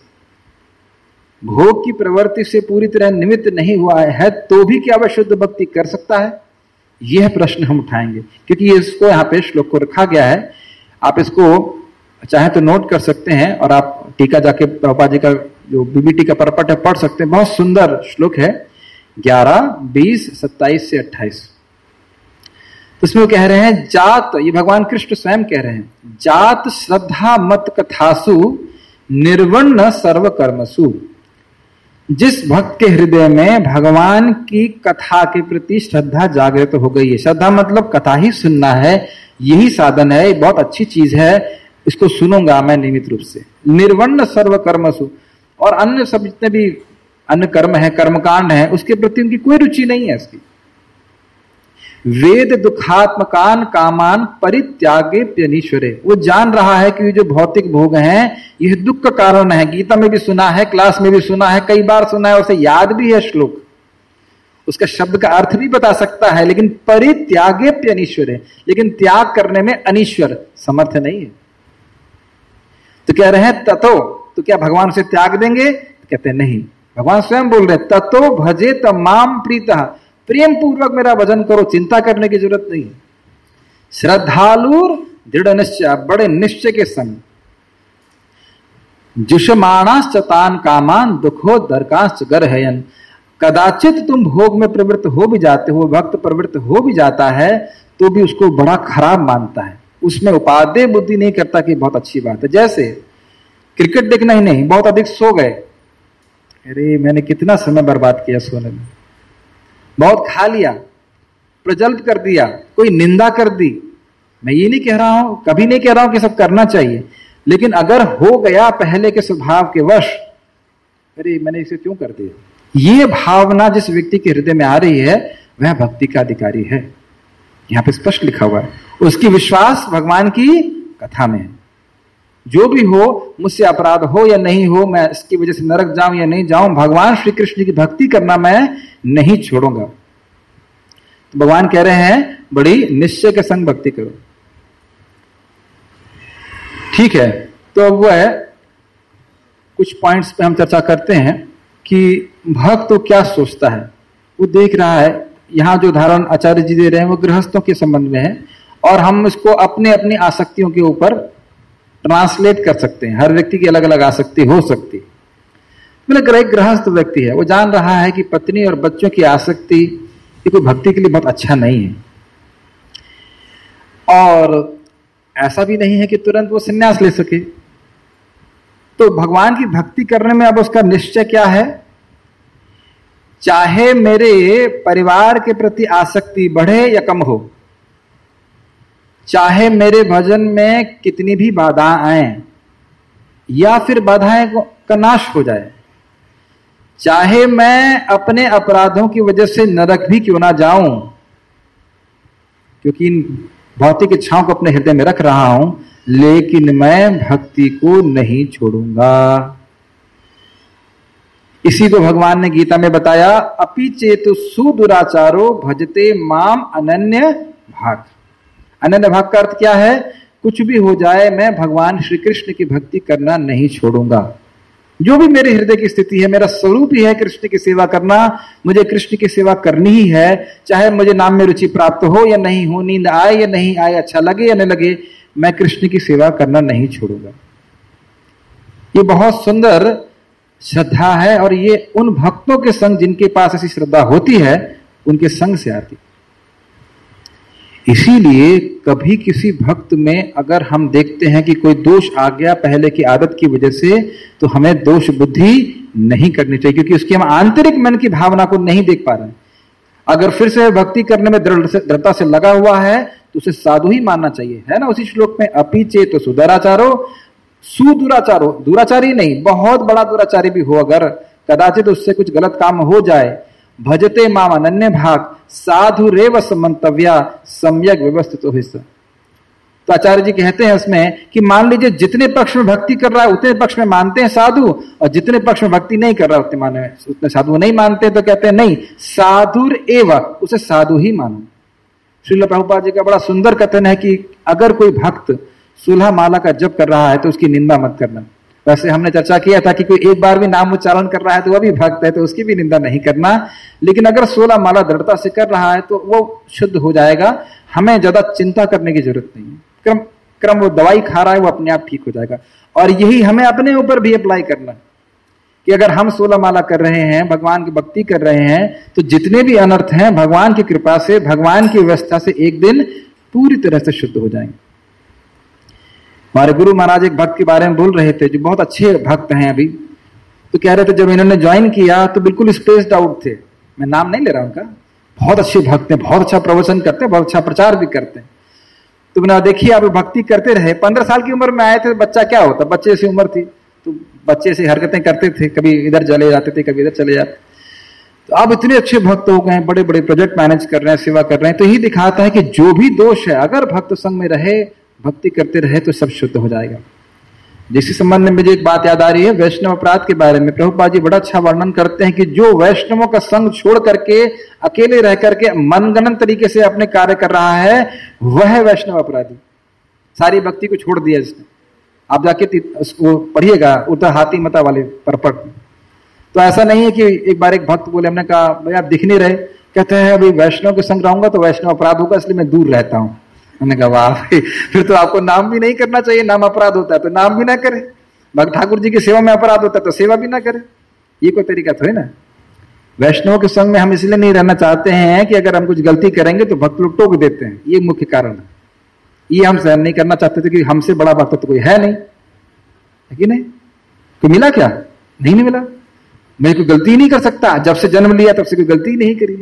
भोग की प्रवृत्ति से पूरी तरह निवृत्त नहीं हुआ है, तो भी क्या वह शुद्ध भक्ति कर सकता है? यह प्रश्न हम उठाएंगे, क्योंकि इसको यहाँ पे श्लोक को रखा गया है। आप इसको चाहे तो नोट कर सकते हैं और आप टीका जाके प्रभुपाद जी का जो बीबीटी का परपट है पढ़ सकते हैं। बहुत सुंदर श्लोक है, ग्यारह, बीस, सत्ताईस से अट्ठाईस। उसमें वो कह रहे हैं, जात, ये भगवान कृष्ण स्वयं कह रहे हैं, जात श्रद्धा मत कथासु निर्वर्ण सर्व कर्मसु। जिस भक्त के हृदय में भगवान की कथा के प्रति श्रद्धा जागृत हो गई है, श्रद्धा मतलब कथा ही सुनना है, यही साधन है, बहुत अच्छी चीज है, इसको सुनूंगा मैं नियमित रूप से। निर्वर्ण सर्व कर्मसु, और अन्य सब जितने भी अन्य कर्म है, कर्मकांड है, उसके प्रति उनकी कोई रुचि नहीं है इसकी। वेद दुखात्मकान कामान परित्यागे प्यनीश्वरे, वो जान रहा है कि जो भौतिक भोग हैं यह दुख का कारण है। गीता में भी सुना है, क्लास में भी सुना है, कई बार सुना है, उसे याद भी है श्लोक, उसका शब्द का अर्थ भी बता सकता है, लेकिन परित्यागे प्यनीश्वरे, लेकिन त्याग करने में अनीश्वर समर्थ नहीं है। तो कह रहे हैं ततो, तो क्या भगवान उसे त्याग देंगे? तो कहते हैं नहीं, भगवान स्वयं बोल रहे ततो भजे तमाम प्रीता, प्रेम पूर्वक मेरा भजन करो, चिंता करने की जरूरत नहीं। श्रद्धालु दृढ़ निश्चय, बड़े निश्चय के संग, जुषमाणाश्च तान कामान दुखो दरकाश्च गरहयन। कदाचित तुम भोग में प्रवृत्त हो भी जाते हो, भक्त प्रवृत्त हो भी जाता है, तो भी उसको बड़ा खराब मानता है, उसमें उपादेय बुद्धि नहीं करता कि बहुत अच्छी बात है। जैसे क्रिकेट देखना ही नहीं, बहुत अधिक सो गए, अरे मैंने कितना समय बर्बाद किया सोने में, बहुत खा लिया, प्रजल्प कर दिया, कोई निंदा कर दी। मैं ये नहीं कह रहा हूं, कभी नहीं कह रहा हूं कि सब करना चाहिए, लेकिन अगर हो गया पहले के स्वभाव के वश, अरे मैंने इसे क्यों कर दिया, ये भावना जिस व्यक्ति के हृदय में आ रही है वह भक्ति का अधिकारी है। यहां पे स्पष्ट लिखा हुआ है, उसकी विश्वास भगवान की कथा में है। जो भी हो, मुझसे अपराध हो या नहीं हो, मैं इसकी वजह से नरक जाऊं या नहीं जाऊं, भगवान श्री कृष्ण की भक्ति करना मैं नहीं छोड़ूंगा। तो भगवान कह रहे हैं बड़ी निश्चय के संग भक्ति करो। ठीक है, तो अब वह कुछ पॉइंट्स पे हम चर्चा करते हैं कि भक्त तो क्या सोचता है। वो देख रहा है, यहां जो उदाहरण आचार्य जी दे रहे हैं वो गृहस्थों के संबंध में है, और हम इसको अपने अपनी आसक्तियों के ऊपर ट्रांसलेट कर सकते हैं। हर व्यक्ति की अलग अलग आसक्ति हो सकती है। मतलब एक गृहस्थ व्यक्ति है, वो जान रहा है कि पत्नी और बच्चों की आसक्ति ये कोई भक्ति के लिए बहुत अच्छा नहीं है, और ऐसा भी नहीं है कि तुरंत वो संन्यास ले सके। तो भगवान की भक्ति करने में अब उसका निश्चय क्या है? चाहे मेरे परिवार के प्रति आसक्ति बढ़े या कम हो, चाहे मेरे भजन में कितनी भी बाधा आए या फिर बाधाएं का नाश हो जाए, चाहे मैं अपने अपराधों की वजह से नरक भी क्यों ना जाऊं, क्योंकि इन भौतिक इच्छाओं को अपने हृदय में रख रहा हूं, लेकिन मैं भक्ति को नहीं छोड़ूंगा। इसी को भगवान ने गीता में बताया, अपि चेतु सुदुराचारो भजते माम अनन्य भाग। अनन्य भाग का अर्थ क्या है? कुछ भी हो जाए मैं भगवान श्री कृष्ण की भक्ति करना नहीं छोड़ूंगा। जो भी मेरे हृदय की स्थिति है, मेरा स्वरूप ही है कृष्ण की सेवा करना, मुझे कृष्ण की सेवा करनी ही है, चाहे मुझे नाम में रुचि प्राप्त हो या नहीं हो, नींद आए या नहीं आए, अच्छा लगे या नहीं लगे, मैं कृष्ण की सेवा करना नहीं छोड़ूंगा। ये बहुत सुंदर श्रद्धा है, और ये उन भक्तों के संग जिनके पास ऐसी श्रद्धा होती है उनके संग से आती। इसीलिए कभी किसी भक्त में अगर हम देखते हैं कि कोई दोष आ गया पहले की आदत की वजह से, तो हमें दोष बुद्धि नहीं करनी चाहिए, क्योंकि उसकी हम आंतरिक मन की भावना को नहीं देख पा रहे हैं। अगर फिर से भक्ति करने में दृढ़ता से लगा हुआ है तो उसे साधु ही मानना चाहिए, है ना। उसी श्लोक में अपि चेतो सुदुराचारो, सुदुराचारो, दुराचारी नहीं, बहुत बड़ा दुराचारी भी हो, अगर कदाचित उससे कुछ गलत काम हो जाए, भजते माम अनन्य भाग साधु रेव समंतव्या सम्यक व्यवस्थित हिस्सा। तो आचार्य जी कहते हैं उसमें कि मान लीजिए जितने पक्ष में भक्ति कर रहा है उतने पक्ष में मानते हैं साधु, और जितने पक्ष में भक्ति नहीं कर रहा उतने माने उतने साधु नहीं मानते, तो कहते हैं नहीं, साधुर एव, उसे साधु ही मानो। श्रील प्रभुपाद जी का बड़ा सुंदर कथन है कि अगर कोई भक्त सुलह माला का जप कर रहा है तो उसकी निंदा मत करना। वैसे हमने चर्चा किया था कि कोई एक बार भी नाम उच्चारण कर रहा है तो वह भी भक्त है, तो उसकी भी निंदा नहीं करना। लेकिन अगर सोलह माला दृढ़ता से कर रहा है तो वो शुद्ध हो जाएगा, हमें ज्यादा चिंता करने की जरूरत नहीं है। क्रम क्रम वो दवाई खा रहा है वो अपने आप ठीक हो जाएगा। और यही हमें अपने ऊपर भी अप्लाई करना कि अगर हम सोलह माला कर रहे हैं, भगवान की भक्ति कर रहे हैं, तो जितने भी अनर्थ हैं भगवान की कृपा से, भगवान की व्यवस्था से एक दिन पूरी तरह से शुद्ध हो जाएंगे। हमारे गुरु महाराज एक भक्त के बारे में बोल रहे थे जो बहुत अच्छे भक्त हैं अभी, तो कह रहे थे जब इन्होंने ज्वाइन किया तो बिल्कुल स्पेस्ड आउट थे। मैं नाम नहीं ले रहा उनका, बहुत अच्छे भक्त हैं, बहुत अच्छा प्रवचन करते हैं, बहुत अच्छा प्रचार भी करते हैं। तो मैंने देखिए आप भक्ति करते रहे, पंद्रह साल की उम्र में आए थे, बच्चा क्या होता, बच्चे से उम्र थी तो बच्चे से हरकतें करते थे, कभी इधर चले जाते थे कभी इधर चले जाते। तो आप इतने अच्छे भक्त हो गए, बड़े बड़े प्रोजेक्ट मैनेज कर रहे हैं, सेवा कर रहे हैं, तो यही दिखाता है कि जो भी दोष है अगर भक्त संग में रहे, भक्ति करते रहे तो सब शुद्ध हो जाएगा। जिसके संबंध में मुझे एक बात याद आ रही है वैष्णव अपराध के बारे में। प्रभुपाद जी बड़ा अच्छा वर्णन करते हैं कि जो वैष्णवों का संग छोड़ करके अकेले रह करके मनगणन तरीके से अपने कार्य कर रहा है वह वैष्णव अपराधी। सारी भक्ति को छोड़ दिया जिसने। आप जाके उसको पढ़िएगा उतर हाथी मता वाले परपट। तो ऐसा नहीं है कि एक बार एक भक्त बोले, हमने कहा भाई आप दिख नहीं रहे, कहते हैं अभी वैष्णव के संग रहूंगा तो वैष्णव अपराध होगा इसलिए मैं दूर रहता हूं। मैंने कहा वाह, फिर तो आपको नाम भी नहीं करना चाहिए, नाम अपराध होता है तो नाम भी ना करे। भक्त ठाकुर जी की सेवा में अपराध होता है तो सेवा भी ना करे, ये कोई तरीका तो है ना। वैष्णव के संग में हम इसलिए नहीं रहना चाहते हैं कि अगर हम कुछ गलती करेंगे तो भक्त लोग टोक देते हैं, ये मुख्य कारण है। ये हम सहन नहीं करना चाहते थे कि हमसे बड़ा भक्त तो कोई है नहीं, है कि नहीं। कोई मिला क्या? नहीं नहीं मिला। मैं कोई गलती नहीं कर सकता, जब से जन्म लिया तब से कोई गलती नहीं करी।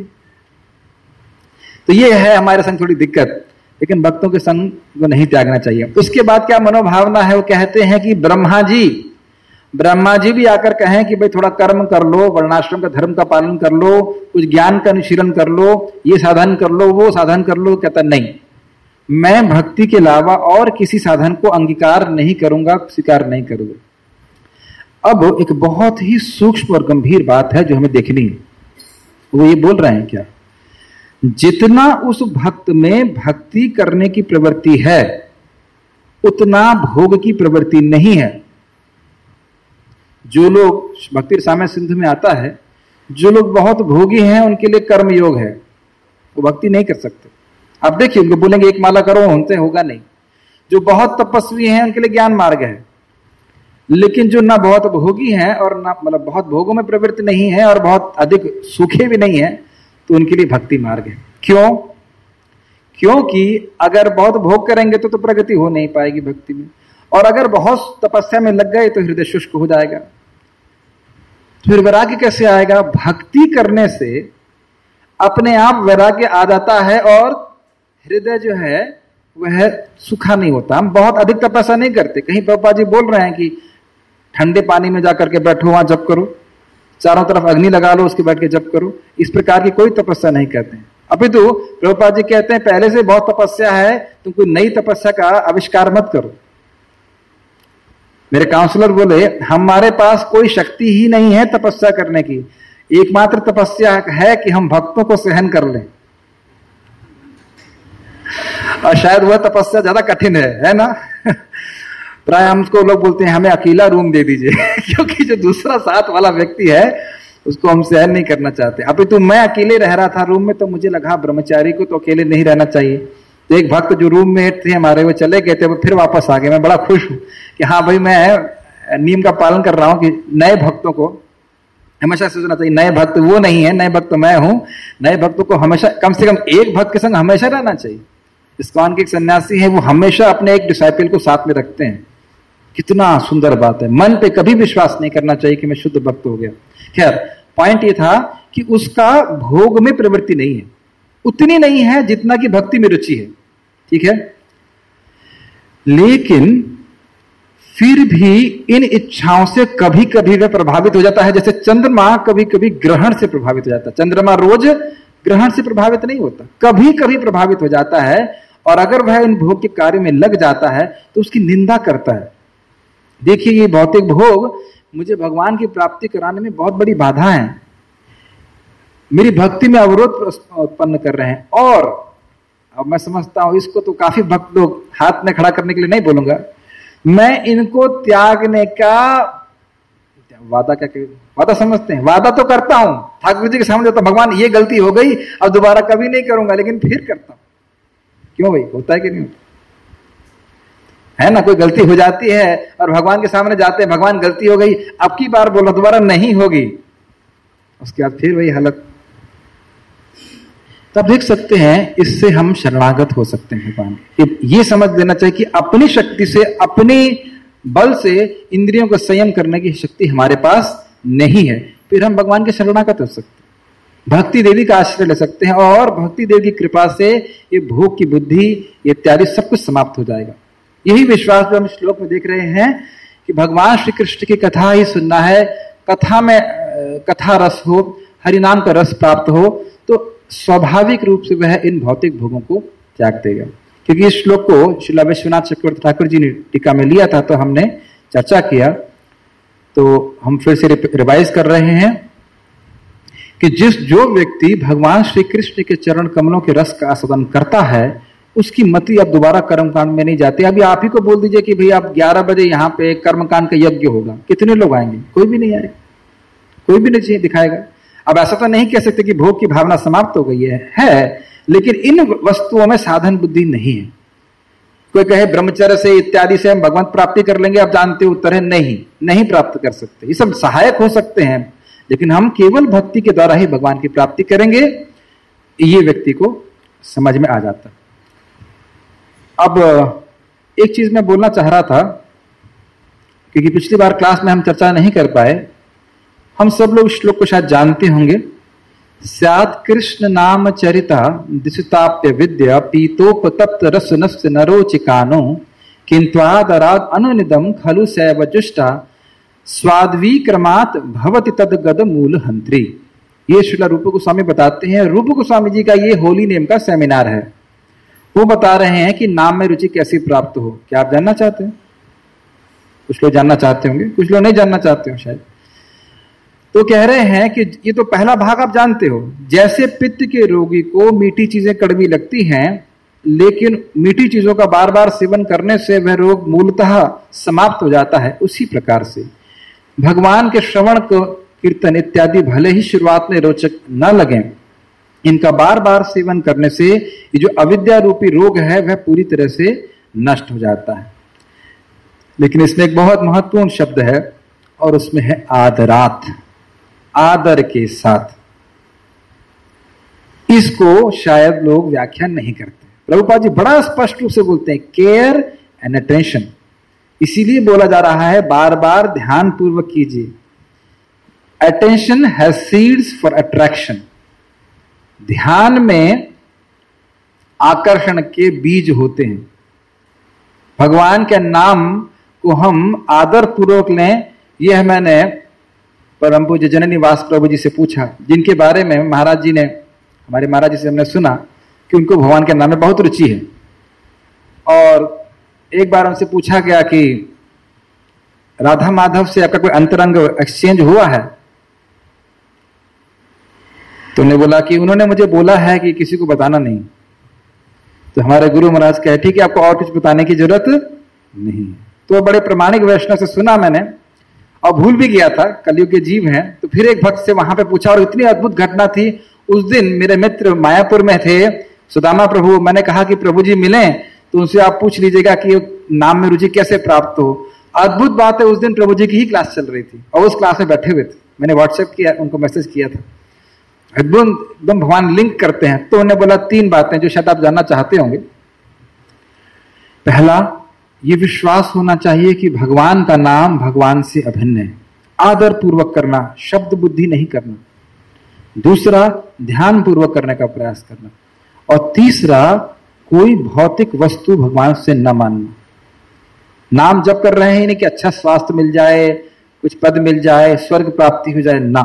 तो ये है हमारे संग थोड़ी दिक्कत, लेकिन भक्तों के संग को नहीं त्यागना चाहिए। उसके बाद क्या मनोभावना है, वो कहते हैं कि ब्रह्मा जी ब्रह्मा जी भी आकर कहें कि भाई थोड़ा कर्म कर लो, वर्णाश्रम का धर्म का पालन कर लो, कुछ ज्ञान का अनुशीलन कर लो, ये साधन कर लो, वो साधन कर लो, कहता नहीं, मैं भक्ति के अलावा और किसी साधन को अंगीकार नहीं करूंगा, स्वीकार नहीं करूंगा। अब एक बहुत ही सूक्ष्म और गंभीर बात है जो हमें देखनी है। वो ये बोल रहे हैं क्या, जितना उस भक्त में भक्ति करने की प्रवृत्ति है उतना भोग की प्रवृत्ति नहीं है। जो लोग, भक्ति रसायन सिंधु में आता है, जो लोग बहुत भोगी हैं उनके लिए कर्म योग है, वो भक्ति नहीं कर सकते। आप देखिए, उनको बोलेंगे एक माला करो, उनसे होगा नहीं। जो बहुत तपस्वी हैं उनके लिए ज्ञान मार्ग है, लेकिन जो ना बहुत भोगी हैं और ना मतलब बहुत भोगों में प्रवृत्ति नहीं है और बहुत अधिक सूखे भी नहीं है, तो उनके लिए भक्ति मार्ग है। क्यों? क्योंकि अगर बहुत भोग करेंगे तो तो प्रगति हो नहीं पाएगी भक्ति में, और अगर बहुत तपस्या में लग गए तो हृदय शुष्क हो जाएगा। फिर वैराग्य कैसे आएगा? भक्ति करने से अपने आप वैराग्य आ जाता है और हृदय जो है वह सूखा नहीं होता। हम बहुत अधिक तपस्या नहीं करते। कहीं प्रभुपाद जी बोल रहे हैं कि ठंडे पानी में जाकर के बैठो, वहां जप करो, चारों तरफ अग्नि लगा लो, उसके बैठ के जप करो, इस प्रकार की कोई तपस्या नहीं करते हैं। अपितु प्रभुपाद जी कहते हैं पहले से बहुत तपस्या है, तुम कोई नई तपस्या का आविष्कार मत करो। मेरे काउंसलर बोले हमारे पास कोई शक्ति ही नहीं है तपस्या करने की, एकमात्र तपस्या है कि हम भक्तों को सहन कर लें, और शायद वह तपस्या ज्यादा कठिन है, है ना। प्राय हमको लोग बोलते हैं हमें अकेला रूम दे दीजिए क्योंकि जो दूसरा साथ वाला व्यक्ति है उसको हम सहन नहीं करना चाहते। अभी तो मैं अकेले रह रहा था रूम में, तो मुझे लगा ब्रह्मचारी को तो अकेले नहीं रहना चाहिए। तो एक भक्त जो रूम मेट थे हमारे, वो चले गए थे, वो फिर वापस आ गए। मैं बड़ा खुश हूं कि हाँ भाई, मैं नियम का पालन कर रहा हूं कि नए भक्तों को हमेशा सोचना चाहिए, नए भक्त वो नहीं है, नए भक्त मैं हूं। नए भक्तों को हमेशा कम से कम एक भक्त के संग हमेशा रहना चाहिए। इस्कॉन के एक सन्यासी है, वो हमेशा अपने एक डिसाइपल को साथ में रखते हैं। कितना सुंदर बात है। मन पे कभी विश्वास नहीं करना चाहिए कि मैं शुद्ध भक्त हो गया। खैर, पॉइंट ये था कि उसका भोग में प्रवृत्ति नहीं है, उतनी नहीं है जितना कि भक्ति में रुचि है, ठीक है। लेकिन फिर भी इन इच्छाओं से कभी कभी वह प्रभावित हो जाता है, जैसे चंद्रमा कभी कभी ग्रहण से प्रभावित हो जाता है। चंद्रमा रोज ग्रहण से प्रभावित नहीं होता, कभी कभी प्रभावित हो जाता है, और अगर वह इन भोग के कार्य में लग जाता है तो उसकी निंदा करता है। देखिए, ये भौतिक भोग मुझे भगवान की प्राप्ति कराने में बहुत बड़ी बाधा है, मेरी भक्ति में अवरोध उत्पन्न कर रहे हैं। और अब मैं समझता हूं इसको तो काफी भक्त लोग हाथ में खड़ा करने के लिए नहीं बोलूंगा, मैं इनको त्यागने का वादा, क्या वादा समझते हैं, वादा तो करता हूं, ठाकुर जी के सामने जाता, भगवान ये गलती हो गई अब दोबारा कभी नहीं करूंगा, लेकिन फिर करता हूं। क्यों भाई, होता है कि नहीं होता है ना? कोई गलती हो जाती है और भगवान के सामने जाते हैं, भगवान गलती हो गई, अब की बार बोलो दोबारा नहीं होगी, उसके बाद फिर वही हालत। तब देख सकते हैं इससे हम शरणागत हो सकते हैं भगवान। ये समझ लेना चाहिए कि अपनी शक्ति से, अपने बल से इंद्रियों को संयम करने की शक्ति हमारे पास नहीं है, फिर हम भगवान के शरणागत हो सकते हैं। भक्ति देवी का आश्रय ले सकते हैं और भक्ति देवी की कृपा से ये भोग की बुद्धि इत्यादि सब कुछ समाप्त हो जाएगा। यही विश्वास जो हम श्लोक में देख रहे हैं कि भगवान श्री कृष्ण की कथा ही सुनना है, कथा में कथा रस हो, हरिनाम का रस प्राप्त हो, तो स्वाभाविक रूप से वह इन भौतिक भोगों को त्याग देगा। क्योंकि इस श्लोक को श्रील विश्वनाथ चक्रवर्ती ठाकुर जी ने टीका में लिया था, तो हमने चर्चा किया, तो हम फिर से रिवाइज कर रहे हैं कि जिस जो व्यक्ति भगवान श्री कृष्ण के चरण कमलों के रस का आस्वादन करता है, उसकी मति अब दोबारा कर्मकांड में नहीं जाती। अभी आप ही को बोल दीजिए कि भाई आप ग्यारह बजे यहाँ पे कर्मकांड का यज्ञ होगा, कितने लोग आएंगे? कोई भी नहीं आएगा, कोई भी नहीं दिखाएगा। अब ऐसा तो नहीं कह सकते कि भोग की भावना समाप्त हो गई है, है, लेकिन इन वस्तुओं में साधन बुद्धि नहीं है। कोई कहे ब्रह्मचर्य से इत्यादि से हम भगवंत प्राप्ति कर लेंगे, आप जानते हो उत्तर है नहीं, नहीं प्राप्त कर सकते। ये सब सहायक हो सकते हैं, लेकिन हम केवल भक्ति के द्वारा ही भगवान की प्राप्ति करेंगे, ये व्यक्ति को समझ में आ जाता। अब एक चीज मैं बोलना चाह रहा था, क्योंकि पिछली बार क्लास में हम चर्चा नहीं कर पाए। हम सब लोग श्लोक को शायद जानते होंगे। स्यात् कृष्ण नाम चरिता दिशुताप्य विद्या पीतोपतप्त रसनस्य नरोचिकानो किंत्वादराग अनुनिदम खलु सैव जुष्टा स्वाद्वी क्रमात् भवति तद गद मूल हंत्री। ये श्रील रूप गोस्वामी बताते हैं। रूप गोस्वामी जी का ये होली नेम का सेमिनार है। वो बता रहे हैं कि नाम में रुचि कैसे प्राप्त हो। क्या आप जानना चाहते हैं? कुछ लोग जानना चाहते होंगे, कुछ लोग नहीं जानना चाहते हो शायद। तो कह रहे हैं कि ये तो पहला भाग आप जानते हो। जैसे पित्त के रोगी को मीठी चीजें कड़वी लगती हैं, लेकिन मीठी चीजों का बार बार सेवन करने से वह रोग मूलतः समाप्त हो जाता है, उसी प्रकार से भगवान के श्रवण को कीर्तन इत्यादि भले ही शुरुआत में रोचक न लगे, इनका बार बार सेवन करने से ये जो अविद्या रूपी रोग है वह पूरी तरह से नष्ट हो जाता है। लेकिन इसमें एक बहुत महत्वपूर्ण शब्द है और उसमें है आदरात, आदर के साथ। इसको शायद लोग व्याख्या नहीं करते। प्रभुपाद जी बड़ा स्पष्ट रूप से बोलते हैं, केयर एंड अटेंशन। इसीलिए बोला जा रहा है बार बार ध्यान पूर्वक कीजिए। Attention has seeds for attraction. ध्यान में आकर्षण के बीज होते हैं। भगवान के नाम को हम आदर पूर्वक लें। यह मैंने परम पूज्य जननी वास प्रभु जी से पूछा, जिनके बारे में महाराज जी ने, हमारे महाराज जी से हमने सुना कि उनको भगवान के नाम में बहुत रुचि है। और एक बार उनसे पूछा गया कि राधा माधव से आपका कोई अंतरंग एक्सचेंज हुआ है? तो उन्होंने बोला कि उन्होंने मुझे बोला है कि किसी को बताना नहीं। तो हमारे गुरु महाराज कहते कि आपको और कुछ बताने की जरूरत नहीं। तो बड़े प्रमाणिक वैष्णव से सुना मैंने और भूल भी गया था, कलयुग के जीव हैं। तो फिर एक भक्त से वहां पे पूछा और इतनी अद्भुत घटना थी। उस दिन मेरे मित्र मायापुर में थे, सुदामा प्रभु। मैंने कहा कि प्रभु जी मिले तो उनसे आप पूछ लीजिएगा कि नाम में रुचि कैसे प्राप्त हो। अद्भुत बात है, उस दिन प्रभु जी की ही क्लास चल रही थी और उस क्लास में बैठे हुए थे। मैंने व्हाट्सएप किया, उनको मैसेज किया था। अद्भुत एकदम भगवान लिंक करते हैं। तो उन्होंने बोला तीन बातें जो शायद आप जानना चाहते होंगे। पहला, ये विश्वास होना चाहिए कि भगवान का नाम भगवान से अभिन्न है। आदर पूर्वक करना, शब्द बुद्धि नहीं करना। दूसरा, ध्यान पूर्वक करने का प्रयास करना। और तीसरा, कोई भौतिक वस्तु भगवान से न मानना। नाम जप कर रहे हैं नहीं कि अच्छा स्वास्थ्य मिल जाए, कुछ पद मिल जाए, स्वर्ग प्राप्ति हो जाए, ना।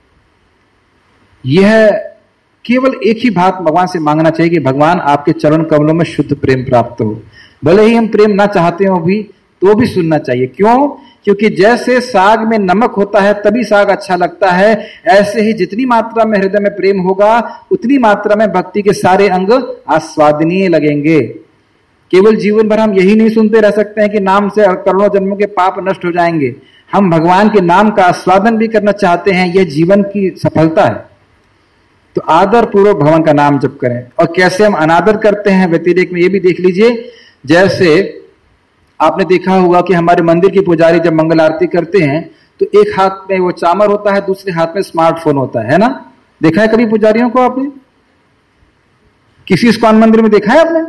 यह केवल एक ही बात भगवान से मांगना चाहिए कि भगवान आपके चरण कमलों में शुद्ध प्रेम प्राप्त हो। भले ही हम प्रेम ना चाहते हो भी तो भी सुनना चाहिए। क्यों? क्योंकि जैसे साग में नमक होता है तभी साग अच्छा लगता है, ऐसे ही जितनी मात्रा में हृदय में प्रेम होगा उतनी मात्रा में भक्ति के सारे अंग आस्वादनीय लगेंगे। केवल जीवन भर हम यही नहीं सुनते रह सकते हैं कि नाम से करोड़ों जन्मों के पाप नष्ट हो जाएंगे। हम भगवान के नाम का आस्वादन भी करना चाहते हैं, यह जीवन की सफलता है। तो आदर पूर्वक भगवान का नाम जप करें। और कैसे हम अनादर करते हैं व्यतिरेक में, यह भी देख लीजिए। जैसे आपने देखा होगा कि हमारे मंदिर की पुजारी जब मंगल आरती करते हैं तो एक हाथ में वो चामर होता है, दूसरे हाथ में स्मार्टफोन होता है, है ना? देखा है कभी पुजारियों को आपने? किसी इस्कॉन मंदिर में देखा है आपने?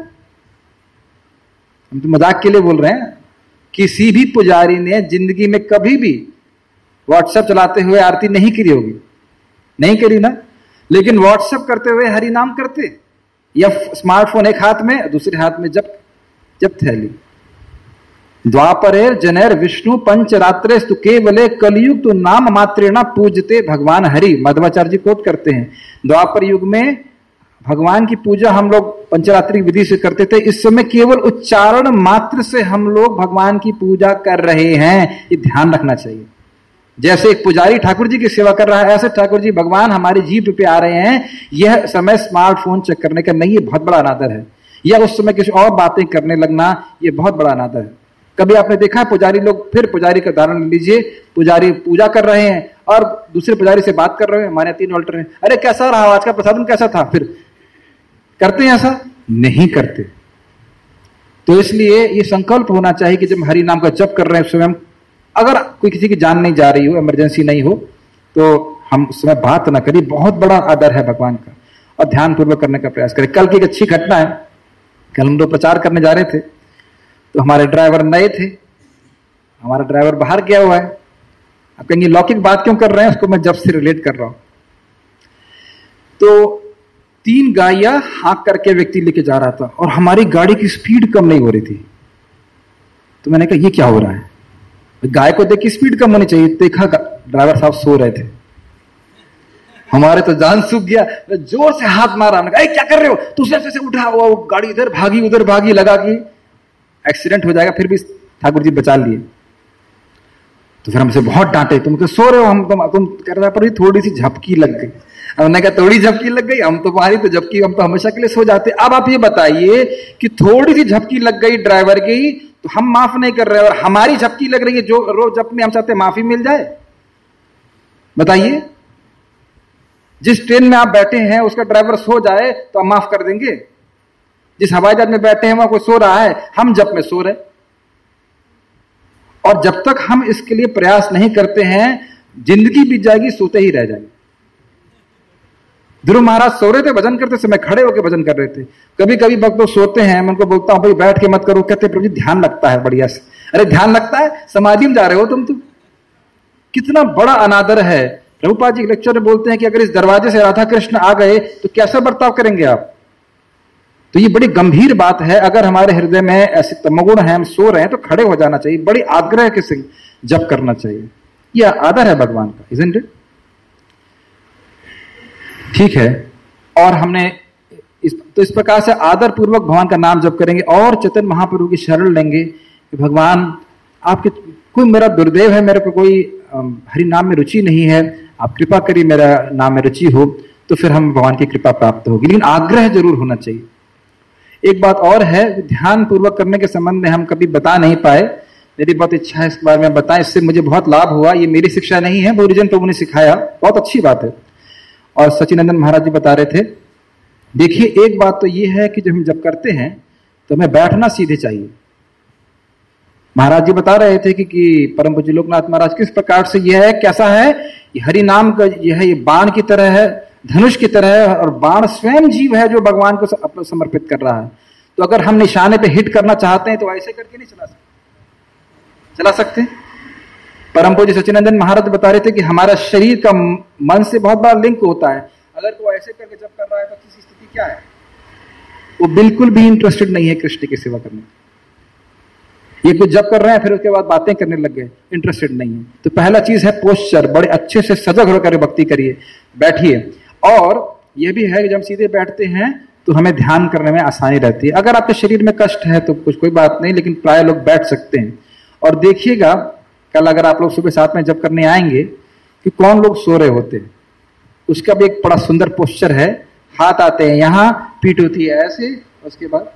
हम तो मजाक के लिए बोल रहे हैं। किसी भी पुजारी ने जिंदगी में कभी भी व्हाट्सएप चलाते हुए आरती नहीं करी होगी, नहीं करी ना। लेकिन व्हाट्सएप करते हुए हरि नाम करते, या स्मार्टफोन एक हाथ में दूसरे हाथ में जप जप थैली। द्वापरेर जनेर विष्णु पंचरात्रे स्तु केवले कलयुग तो नाम मात्रेण पूजते भगवान हरि। माधवाचार्य जी कोट करते हैं, द्वापर युग में भगवान की पूजा हम लोग पंचरात्रि विधि से करते थे। इस समय केवल उच्चारण मात्र से हम लोग भगवान की पूजा कर रहे हैं, ये ध्यान रखना चाहिए। जैसे एक पुजारी ठाकुर जी की सेवा कर रहा है, ऐसे ठाकुर जी भगवान हमारी जीभ पे आ रहे हैं। यह समय स्मार्टफोन चेक करने का नहीं, ये बहुत बड़ा अनादर है। या उस समय किसी और बातें करने लगना, ये बहुत बड़ा अनादर है। कभी आपने देखा है पुजारी लोग, फिर पुजारी का उदाहरण लीजिए, पुजारी पूजा कर रहे हैं और दूसरे पुजारी से बात कर रहे हैं, हमारे तीन ऑल्टर हैं, अरे कैसा रहा आज का प्रसादन, कैसा था? फिर करते हैं ऐसा? नहीं करते। तो इसलिए ये संकल्प होना चाहिए कि जब हरि नाम का जप कर रहे हैं स्वयं, अगर कोई किसी की जान नहीं जा रही हो, इमरजेंसी नहीं हो, तो हम उस समय बात ना करें। बहुत बड़ा आदर है भगवान का। और ध्यान पूर्वक करने का प्रयास करें। कल की एक अच्छी घटना है, कल हम लोग प्रचार करने जा रहे थे तो हमारे ड्राइवर नए थे, हमारा ड्राइवर बाहर गया हुआ है। आप कहेंगे लौकिक बात क्यों कर रहे हैं, उसको मैं जब से रिलेट कर रहा हूं। तो तीन गाड़ियां हाँक करके व्यक्ति लेके जा रहा था और हमारी गाड़ी की स्पीड कम नहीं हो रही थी। तो मैंने कहा ये क्या हो रहा है? गाय को देख के स्पीड कम होनी चाहिए। देखा ड्राइवर साहब सो रहे थे, हमारे तो जान सूख गया, जोर से हाथ मारा, हमने कहा क्या कर रहे हो, तू से उठा, वो गाड़ी इधर भागी उधर भागी, लगा कि एक्सीडेंट हो जाएगा, फिर भी ठाकुर जी बचा लिए। तो फिर हमसे बहुत डांटे, तुम तो सो रहे हो, हम तुम तुम कर रहे पर थोड़ी सी झपकी लग गई। हमने कहा थोड़ी झपकी लग गई, हम तो तुम्हारी तो झपकी, हम तो हमेशा के लिए सो जाते। अब आप ये बताइए कि थोड़ी सी झपकी लग गई ड्राइवर की तो हम माफ नहीं कर रहे, और हमारी झपकी लग रही है जो रोज जब में हम चाहते हैं माफी मिल जाए। बताइए, जिस ट्रेन में आप बैठे हैं उसका ड्राइवर सो जाए तो हम माफ कर देंगे? जिस हवाई जहाज में बैठे हैं वहां कोई सो रहा है, हम जब में सो रहे, और जब तक हम इसके लिए प्रयास नहीं करते हैं जिंदगी बीत जाएगी, सोते ही रह जाएंगे। ध्रुव महाराज सो रहे थे, भजन करते समय खड़े होकर भजन कर रहे थे। कभी कभी भक्त लोग सोते हैं, मैं उनको बोलता हूं भाई बैठ के मत करो, कहते प्रभु जी ध्यान लगता है बढ़िया से। अरे ध्यान लगता है, समाधि में जा रहे हो तुम तो। कितना बड़ा अनादर है। प्रभुपाद जी लेक्चर में बोलते हैं कि अगर इस दरवाजे से राधा कृष्ण आ गए तो कैसा बर्ताव करेंगे आप। तो ये बड़ी गंभीर बात है। अगर हमारे हृदय में ऐसे तमोगुण है, हम सो रहे हैं, तो खड़े हो जाना चाहिए, बड़ी आग्रह के से जप करना चाहिए। यह आदर है भगवान का, इजंट इट? ठीक है। और हमने इस तो इस प्रकार से आदर पूर्वक भगवान का नाम जप करेंगे और चैतन्य महाप्रभु की शरण लेंगे कि भगवान आपके, कोई मेरा दुर्दैव है, मेरे को कोई हरि नाम में रुचि नहीं है, आप कृपा करिए मेरा नाम में रुचि हो, तो फिर हम भगवान की कृपा प्राप्त होगी। लेकिन आग्रह जरूर होना चाहिए। एक बात और है, ध्यान पूर्वक करने के संबंध में हम कभी बता नहीं पाए, मेरी बहुत इच्छा है इस बारे में बताएं, इससे मुझे बहुत लाभ हुआ। ये मेरी शिक्षा नहीं है, ओरिजिन प्रभु ने सिखाया, बहुत अच्छी बात है। और सचिनंदन महाराज जी बता रहे थे, देखिए एक बात तो ये है कि जब हम जब करते हैं तो हमें बैठना सीधे चाहिए। महाराज जी बता रहे थे कि, कि परम पूज्य लोकनाथ महाराज किस प्रकार से यह है, कैसा है, ये हरि नाम का यह है, ये बाण की तरह है, धनुष की तरह है, और बाण स्वयं जीव है जो भगवान को अपना समर्पित कर रहा है। तो अगर हम निशाने पे हिट करना चाहते हैं तो ऐसे करके नहीं चला सकते चला सकते परम पूज्य सचिनंदन महाराज बता रहे थे कि हमारा शरीर का मन से बहुत बड़ा लिंक होता है। अगर वो ऐसे करके जब कर रहा है तो किसी स्थिति क्या है, वो बिल्कुल भी इंटरेस्टेड नहीं है कृष्ण की सेवा करने। ये कुछ जब कर रहे हैं फिर उसके बाद बातें करने लग गए, इंटरेस्टेड नहीं है। तो पहला चीज है पोस्चर, बड़े अच्छे से सजग होकर भक्ति करिए, बैठिए। और यह भी है कि जब सीधे बैठते हैं तो हमें ध्यान करने में आसानी रहती है। अगर आपके शरीर में कष्ट है तो कुछ कोई बात नहीं, लेकिन प्राय लोग बैठ सकते हैं। और देखिएगा कल अगर आप लोग सुबह साथ में जब करने आएंगे कि कौन लोग सो रहे होते हैं, उसका भी एक बड़ा सुंदर पोस्चर है। हाथ आते हैं यहाँ, पीठ होती है ऐसे, उसके बाद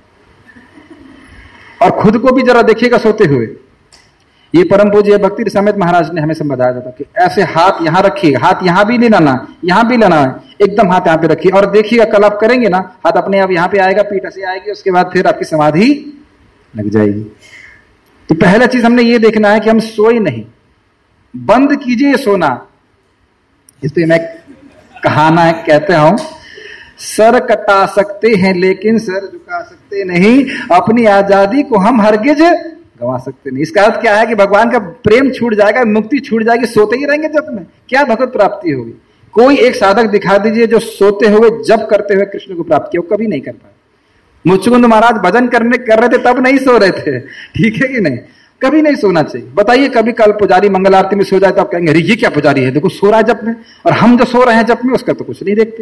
और खुद को भी जरा देखिएगा सोते हुए। ये परम पूज्य भक्ति समेत महाराज ने हमें समझाया था कि ऐसे हाथ यहां रखिएगा, हाथ यहां भी नहीं लाना, यहां भी लाना है, एकदम हाथ यहां पे रखिए। और देखिएगा कल आप करेंगे ना, हाथ अपने आप यहां पे आएगा, पीठ ऐसे आएगी, उसके बाद फिर आपकी समाधि लग जाएगी। तो पहला चीज हमने ये देखना है कि हम सोए नहीं, बंद कीजिए सोना। इसलिए मैं कहाना है कहता हूं, सर कटा सकते हैं लेकिन सर झुका सकते नहीं, अपनी आजादी को हम हरगिज गंवा सकते नहीं। इसका अर्थ क्या है कि भगवान का प्रेम छूट जाएगा, मुक्ति छूट जाएगी, सोते ही रहेंगे जब में, क्या भगवत प्राप्ति होगी। कोई एक साधक दिखा दीजिए जो सोते हुए जब करते हुए कृष्ण को प्राप्त किया, वो कभी नहीं कर पाए। मुचकुंद महाराज भजन करने कर रहे थे तब नहीं सो रहे थे, ठीक है कि नहीं? कभी नहीं सोना चाहिए। बताइए कभी कल पुजारी मंगल आरती में सो जाए तो आप कहेंगे अरे ये क्या पुजारी है, देखो सो रहा है जप में, और हम जो सो रहे हैं जप में उसका तो कुछ नहीं देखते।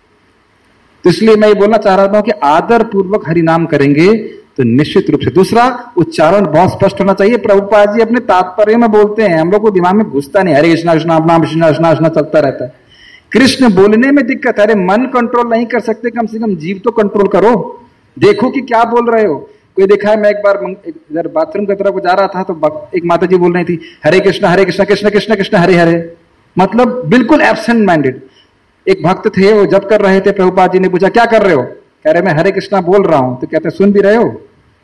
तो इसलिए मैं ये बोलना चाह रहा हूं कि आदर पूर्वक हरिनाम करेंगे तो निश्चित रूप से। दूसरा, उच्चारण बहुत स्पष्ट होना चाहिए। प्रभुपाद जी अपने तात्पर्य में बोलते हैं, हम लोग को दिमाग में घुसता नहीं, हरे कृष्णा कृष्णा नाम कृष्णा कृष्णा कृष्णा चलता रहता है। कृष्ण बोलने में दिक्कत है, अरे मन कंट्रोल नहीं कर सकते, कम से कम जीव तो कंट्रोल करो, देखो कि क्या बोल रहे हो। कोई देखा है, मैं एक बार इधर बाथरूम की तरफ जा रहा था तो एक माता जी बोल रही थी हरे कृष्णा हरे कृष्णा कृष्ण कृष्ण कृष्ण हरे हरे, मतलब बिल्कुल एब्सेंट माइंडेड। एक भक्त थे, वो जब कर रहे थे, प्रभुपाद जी ने पूछा क्या कर रहे हो, कह रहे मैं हरे कृष्णा बोल रहा हूं। तो कहते सुन भी रहे हो?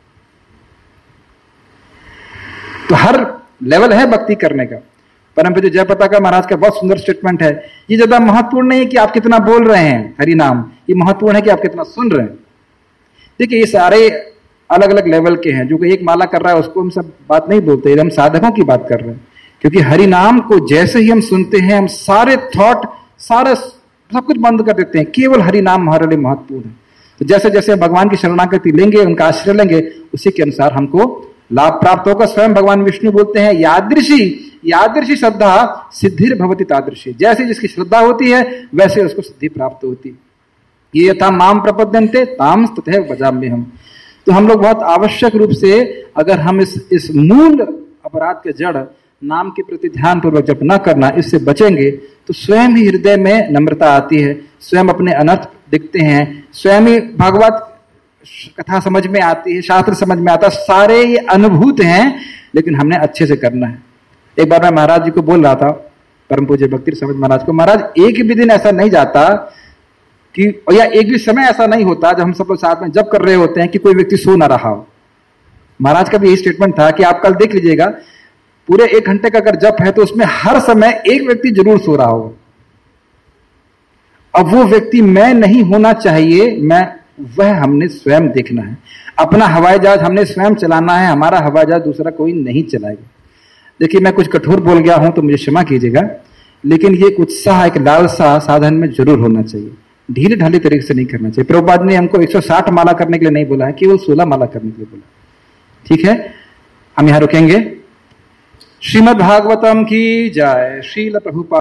तो हर लेवल है भक्ति करने का। परम पूज्य जयप्रताप महाराज का बहुत सुंदर स्टेटमेंट है, ये ज्यादा महत्वपूर्ण नहीं है कि आप कितना बोल रहे हैं हरि नाम, ये महत्वपूर्ण है कि आप कितना सुन रहे हैं। देखिए ये सारे अलग अलग लेवल के हैं। जो कोई एक माला कर रहा है उसको हम सब बात नहीं बोलते, हम साधकों की बात कर रहे हैं। क्योंकि हरि नाम को जैसे ही हम सुनते हैं, हम सारे थॉट, सारे सब कुछ बंद कर देते हैं, केवल हरि नाम हमारे लिए महत्वपूर्ण है। तो जैसे जैसे भगवान की शरणागति लेंगे, उनका आश्रय लेंगे, उसी के अनुसार हमको लाभ प्राप्त होगा। स्वयं भगवान विष्णु बोलते हैं यादृशी यादृशी श्रद्धा सिद्धिर भवति तादृशी, जैसे जिसकी श्रद्धा होती है वैसे उसको सिद्धि प्राप्त होती। ये यथा माम प्रपद्यन्ते ताम तथैव भजाम्यहम् हम। तो हम लोग बहुत आवश्यक रूप से अगर हम इस इस मूल अपराध के जड़ नाम के प्रति ध्यान पूर्वक जप न करना, इससे बचेंगे तो स्वयं ही हृदय में नम्रता आती है, स्वयं अपने अनर्थ दिखते हैं, स्वयं ही भागवत कथा समझ में आती है, शास्त्र समझ में आता है, सारे ये अनुभूत हैं, लेकिन हमने अच्छे से करना है। एक बार मैं महाराज जी को बोल रहा था, परम पूज्य भक्ति समझ महाराज को, महाराज एक भी दिन ऐसा नहीं जाता कि, या एक भी समय ऐसा नहीं होता जब हम सब लोग साथ में जप कर रहे होते हैं कि कोई व्यक्ति सो ना रहा हो। महाराज का भी यही स्टेटमेंट था कि आप कल देख लीजिएगा, पूरे एक घंटे का अगर जप है तो उसमें हर समय एक व्यक्ति जरूर सो रहा होगा। अब वो व्यक्ति मैं नहीं होना चाहिए, मैं वह हमने स्वयं देखना है। अपना हवाई जहाज हमने स्वयं चलाना है, हमारा हवाई जहाज दूसरा कोई नहीं चलाएगा। देखिए मैं कुछ कठोर बोल गया हूं तो मुझे क्षमा कीजिएगा, लेकिन ये एक उत्साह, एक लालसा साधन में जरूर होना चाहिए, ढीले ढाले तरीके से नहीं करना चाहिए। प्रभुपाद ने हमको एक सौ साठ माला करने के लिए नहीं बोला है, केवल सोलह माला करने के लिए बोला। ठीक है, हम यहां रुकेंगे। श्रीमद् भागवतम की जय। श्रील प्रभुपाद।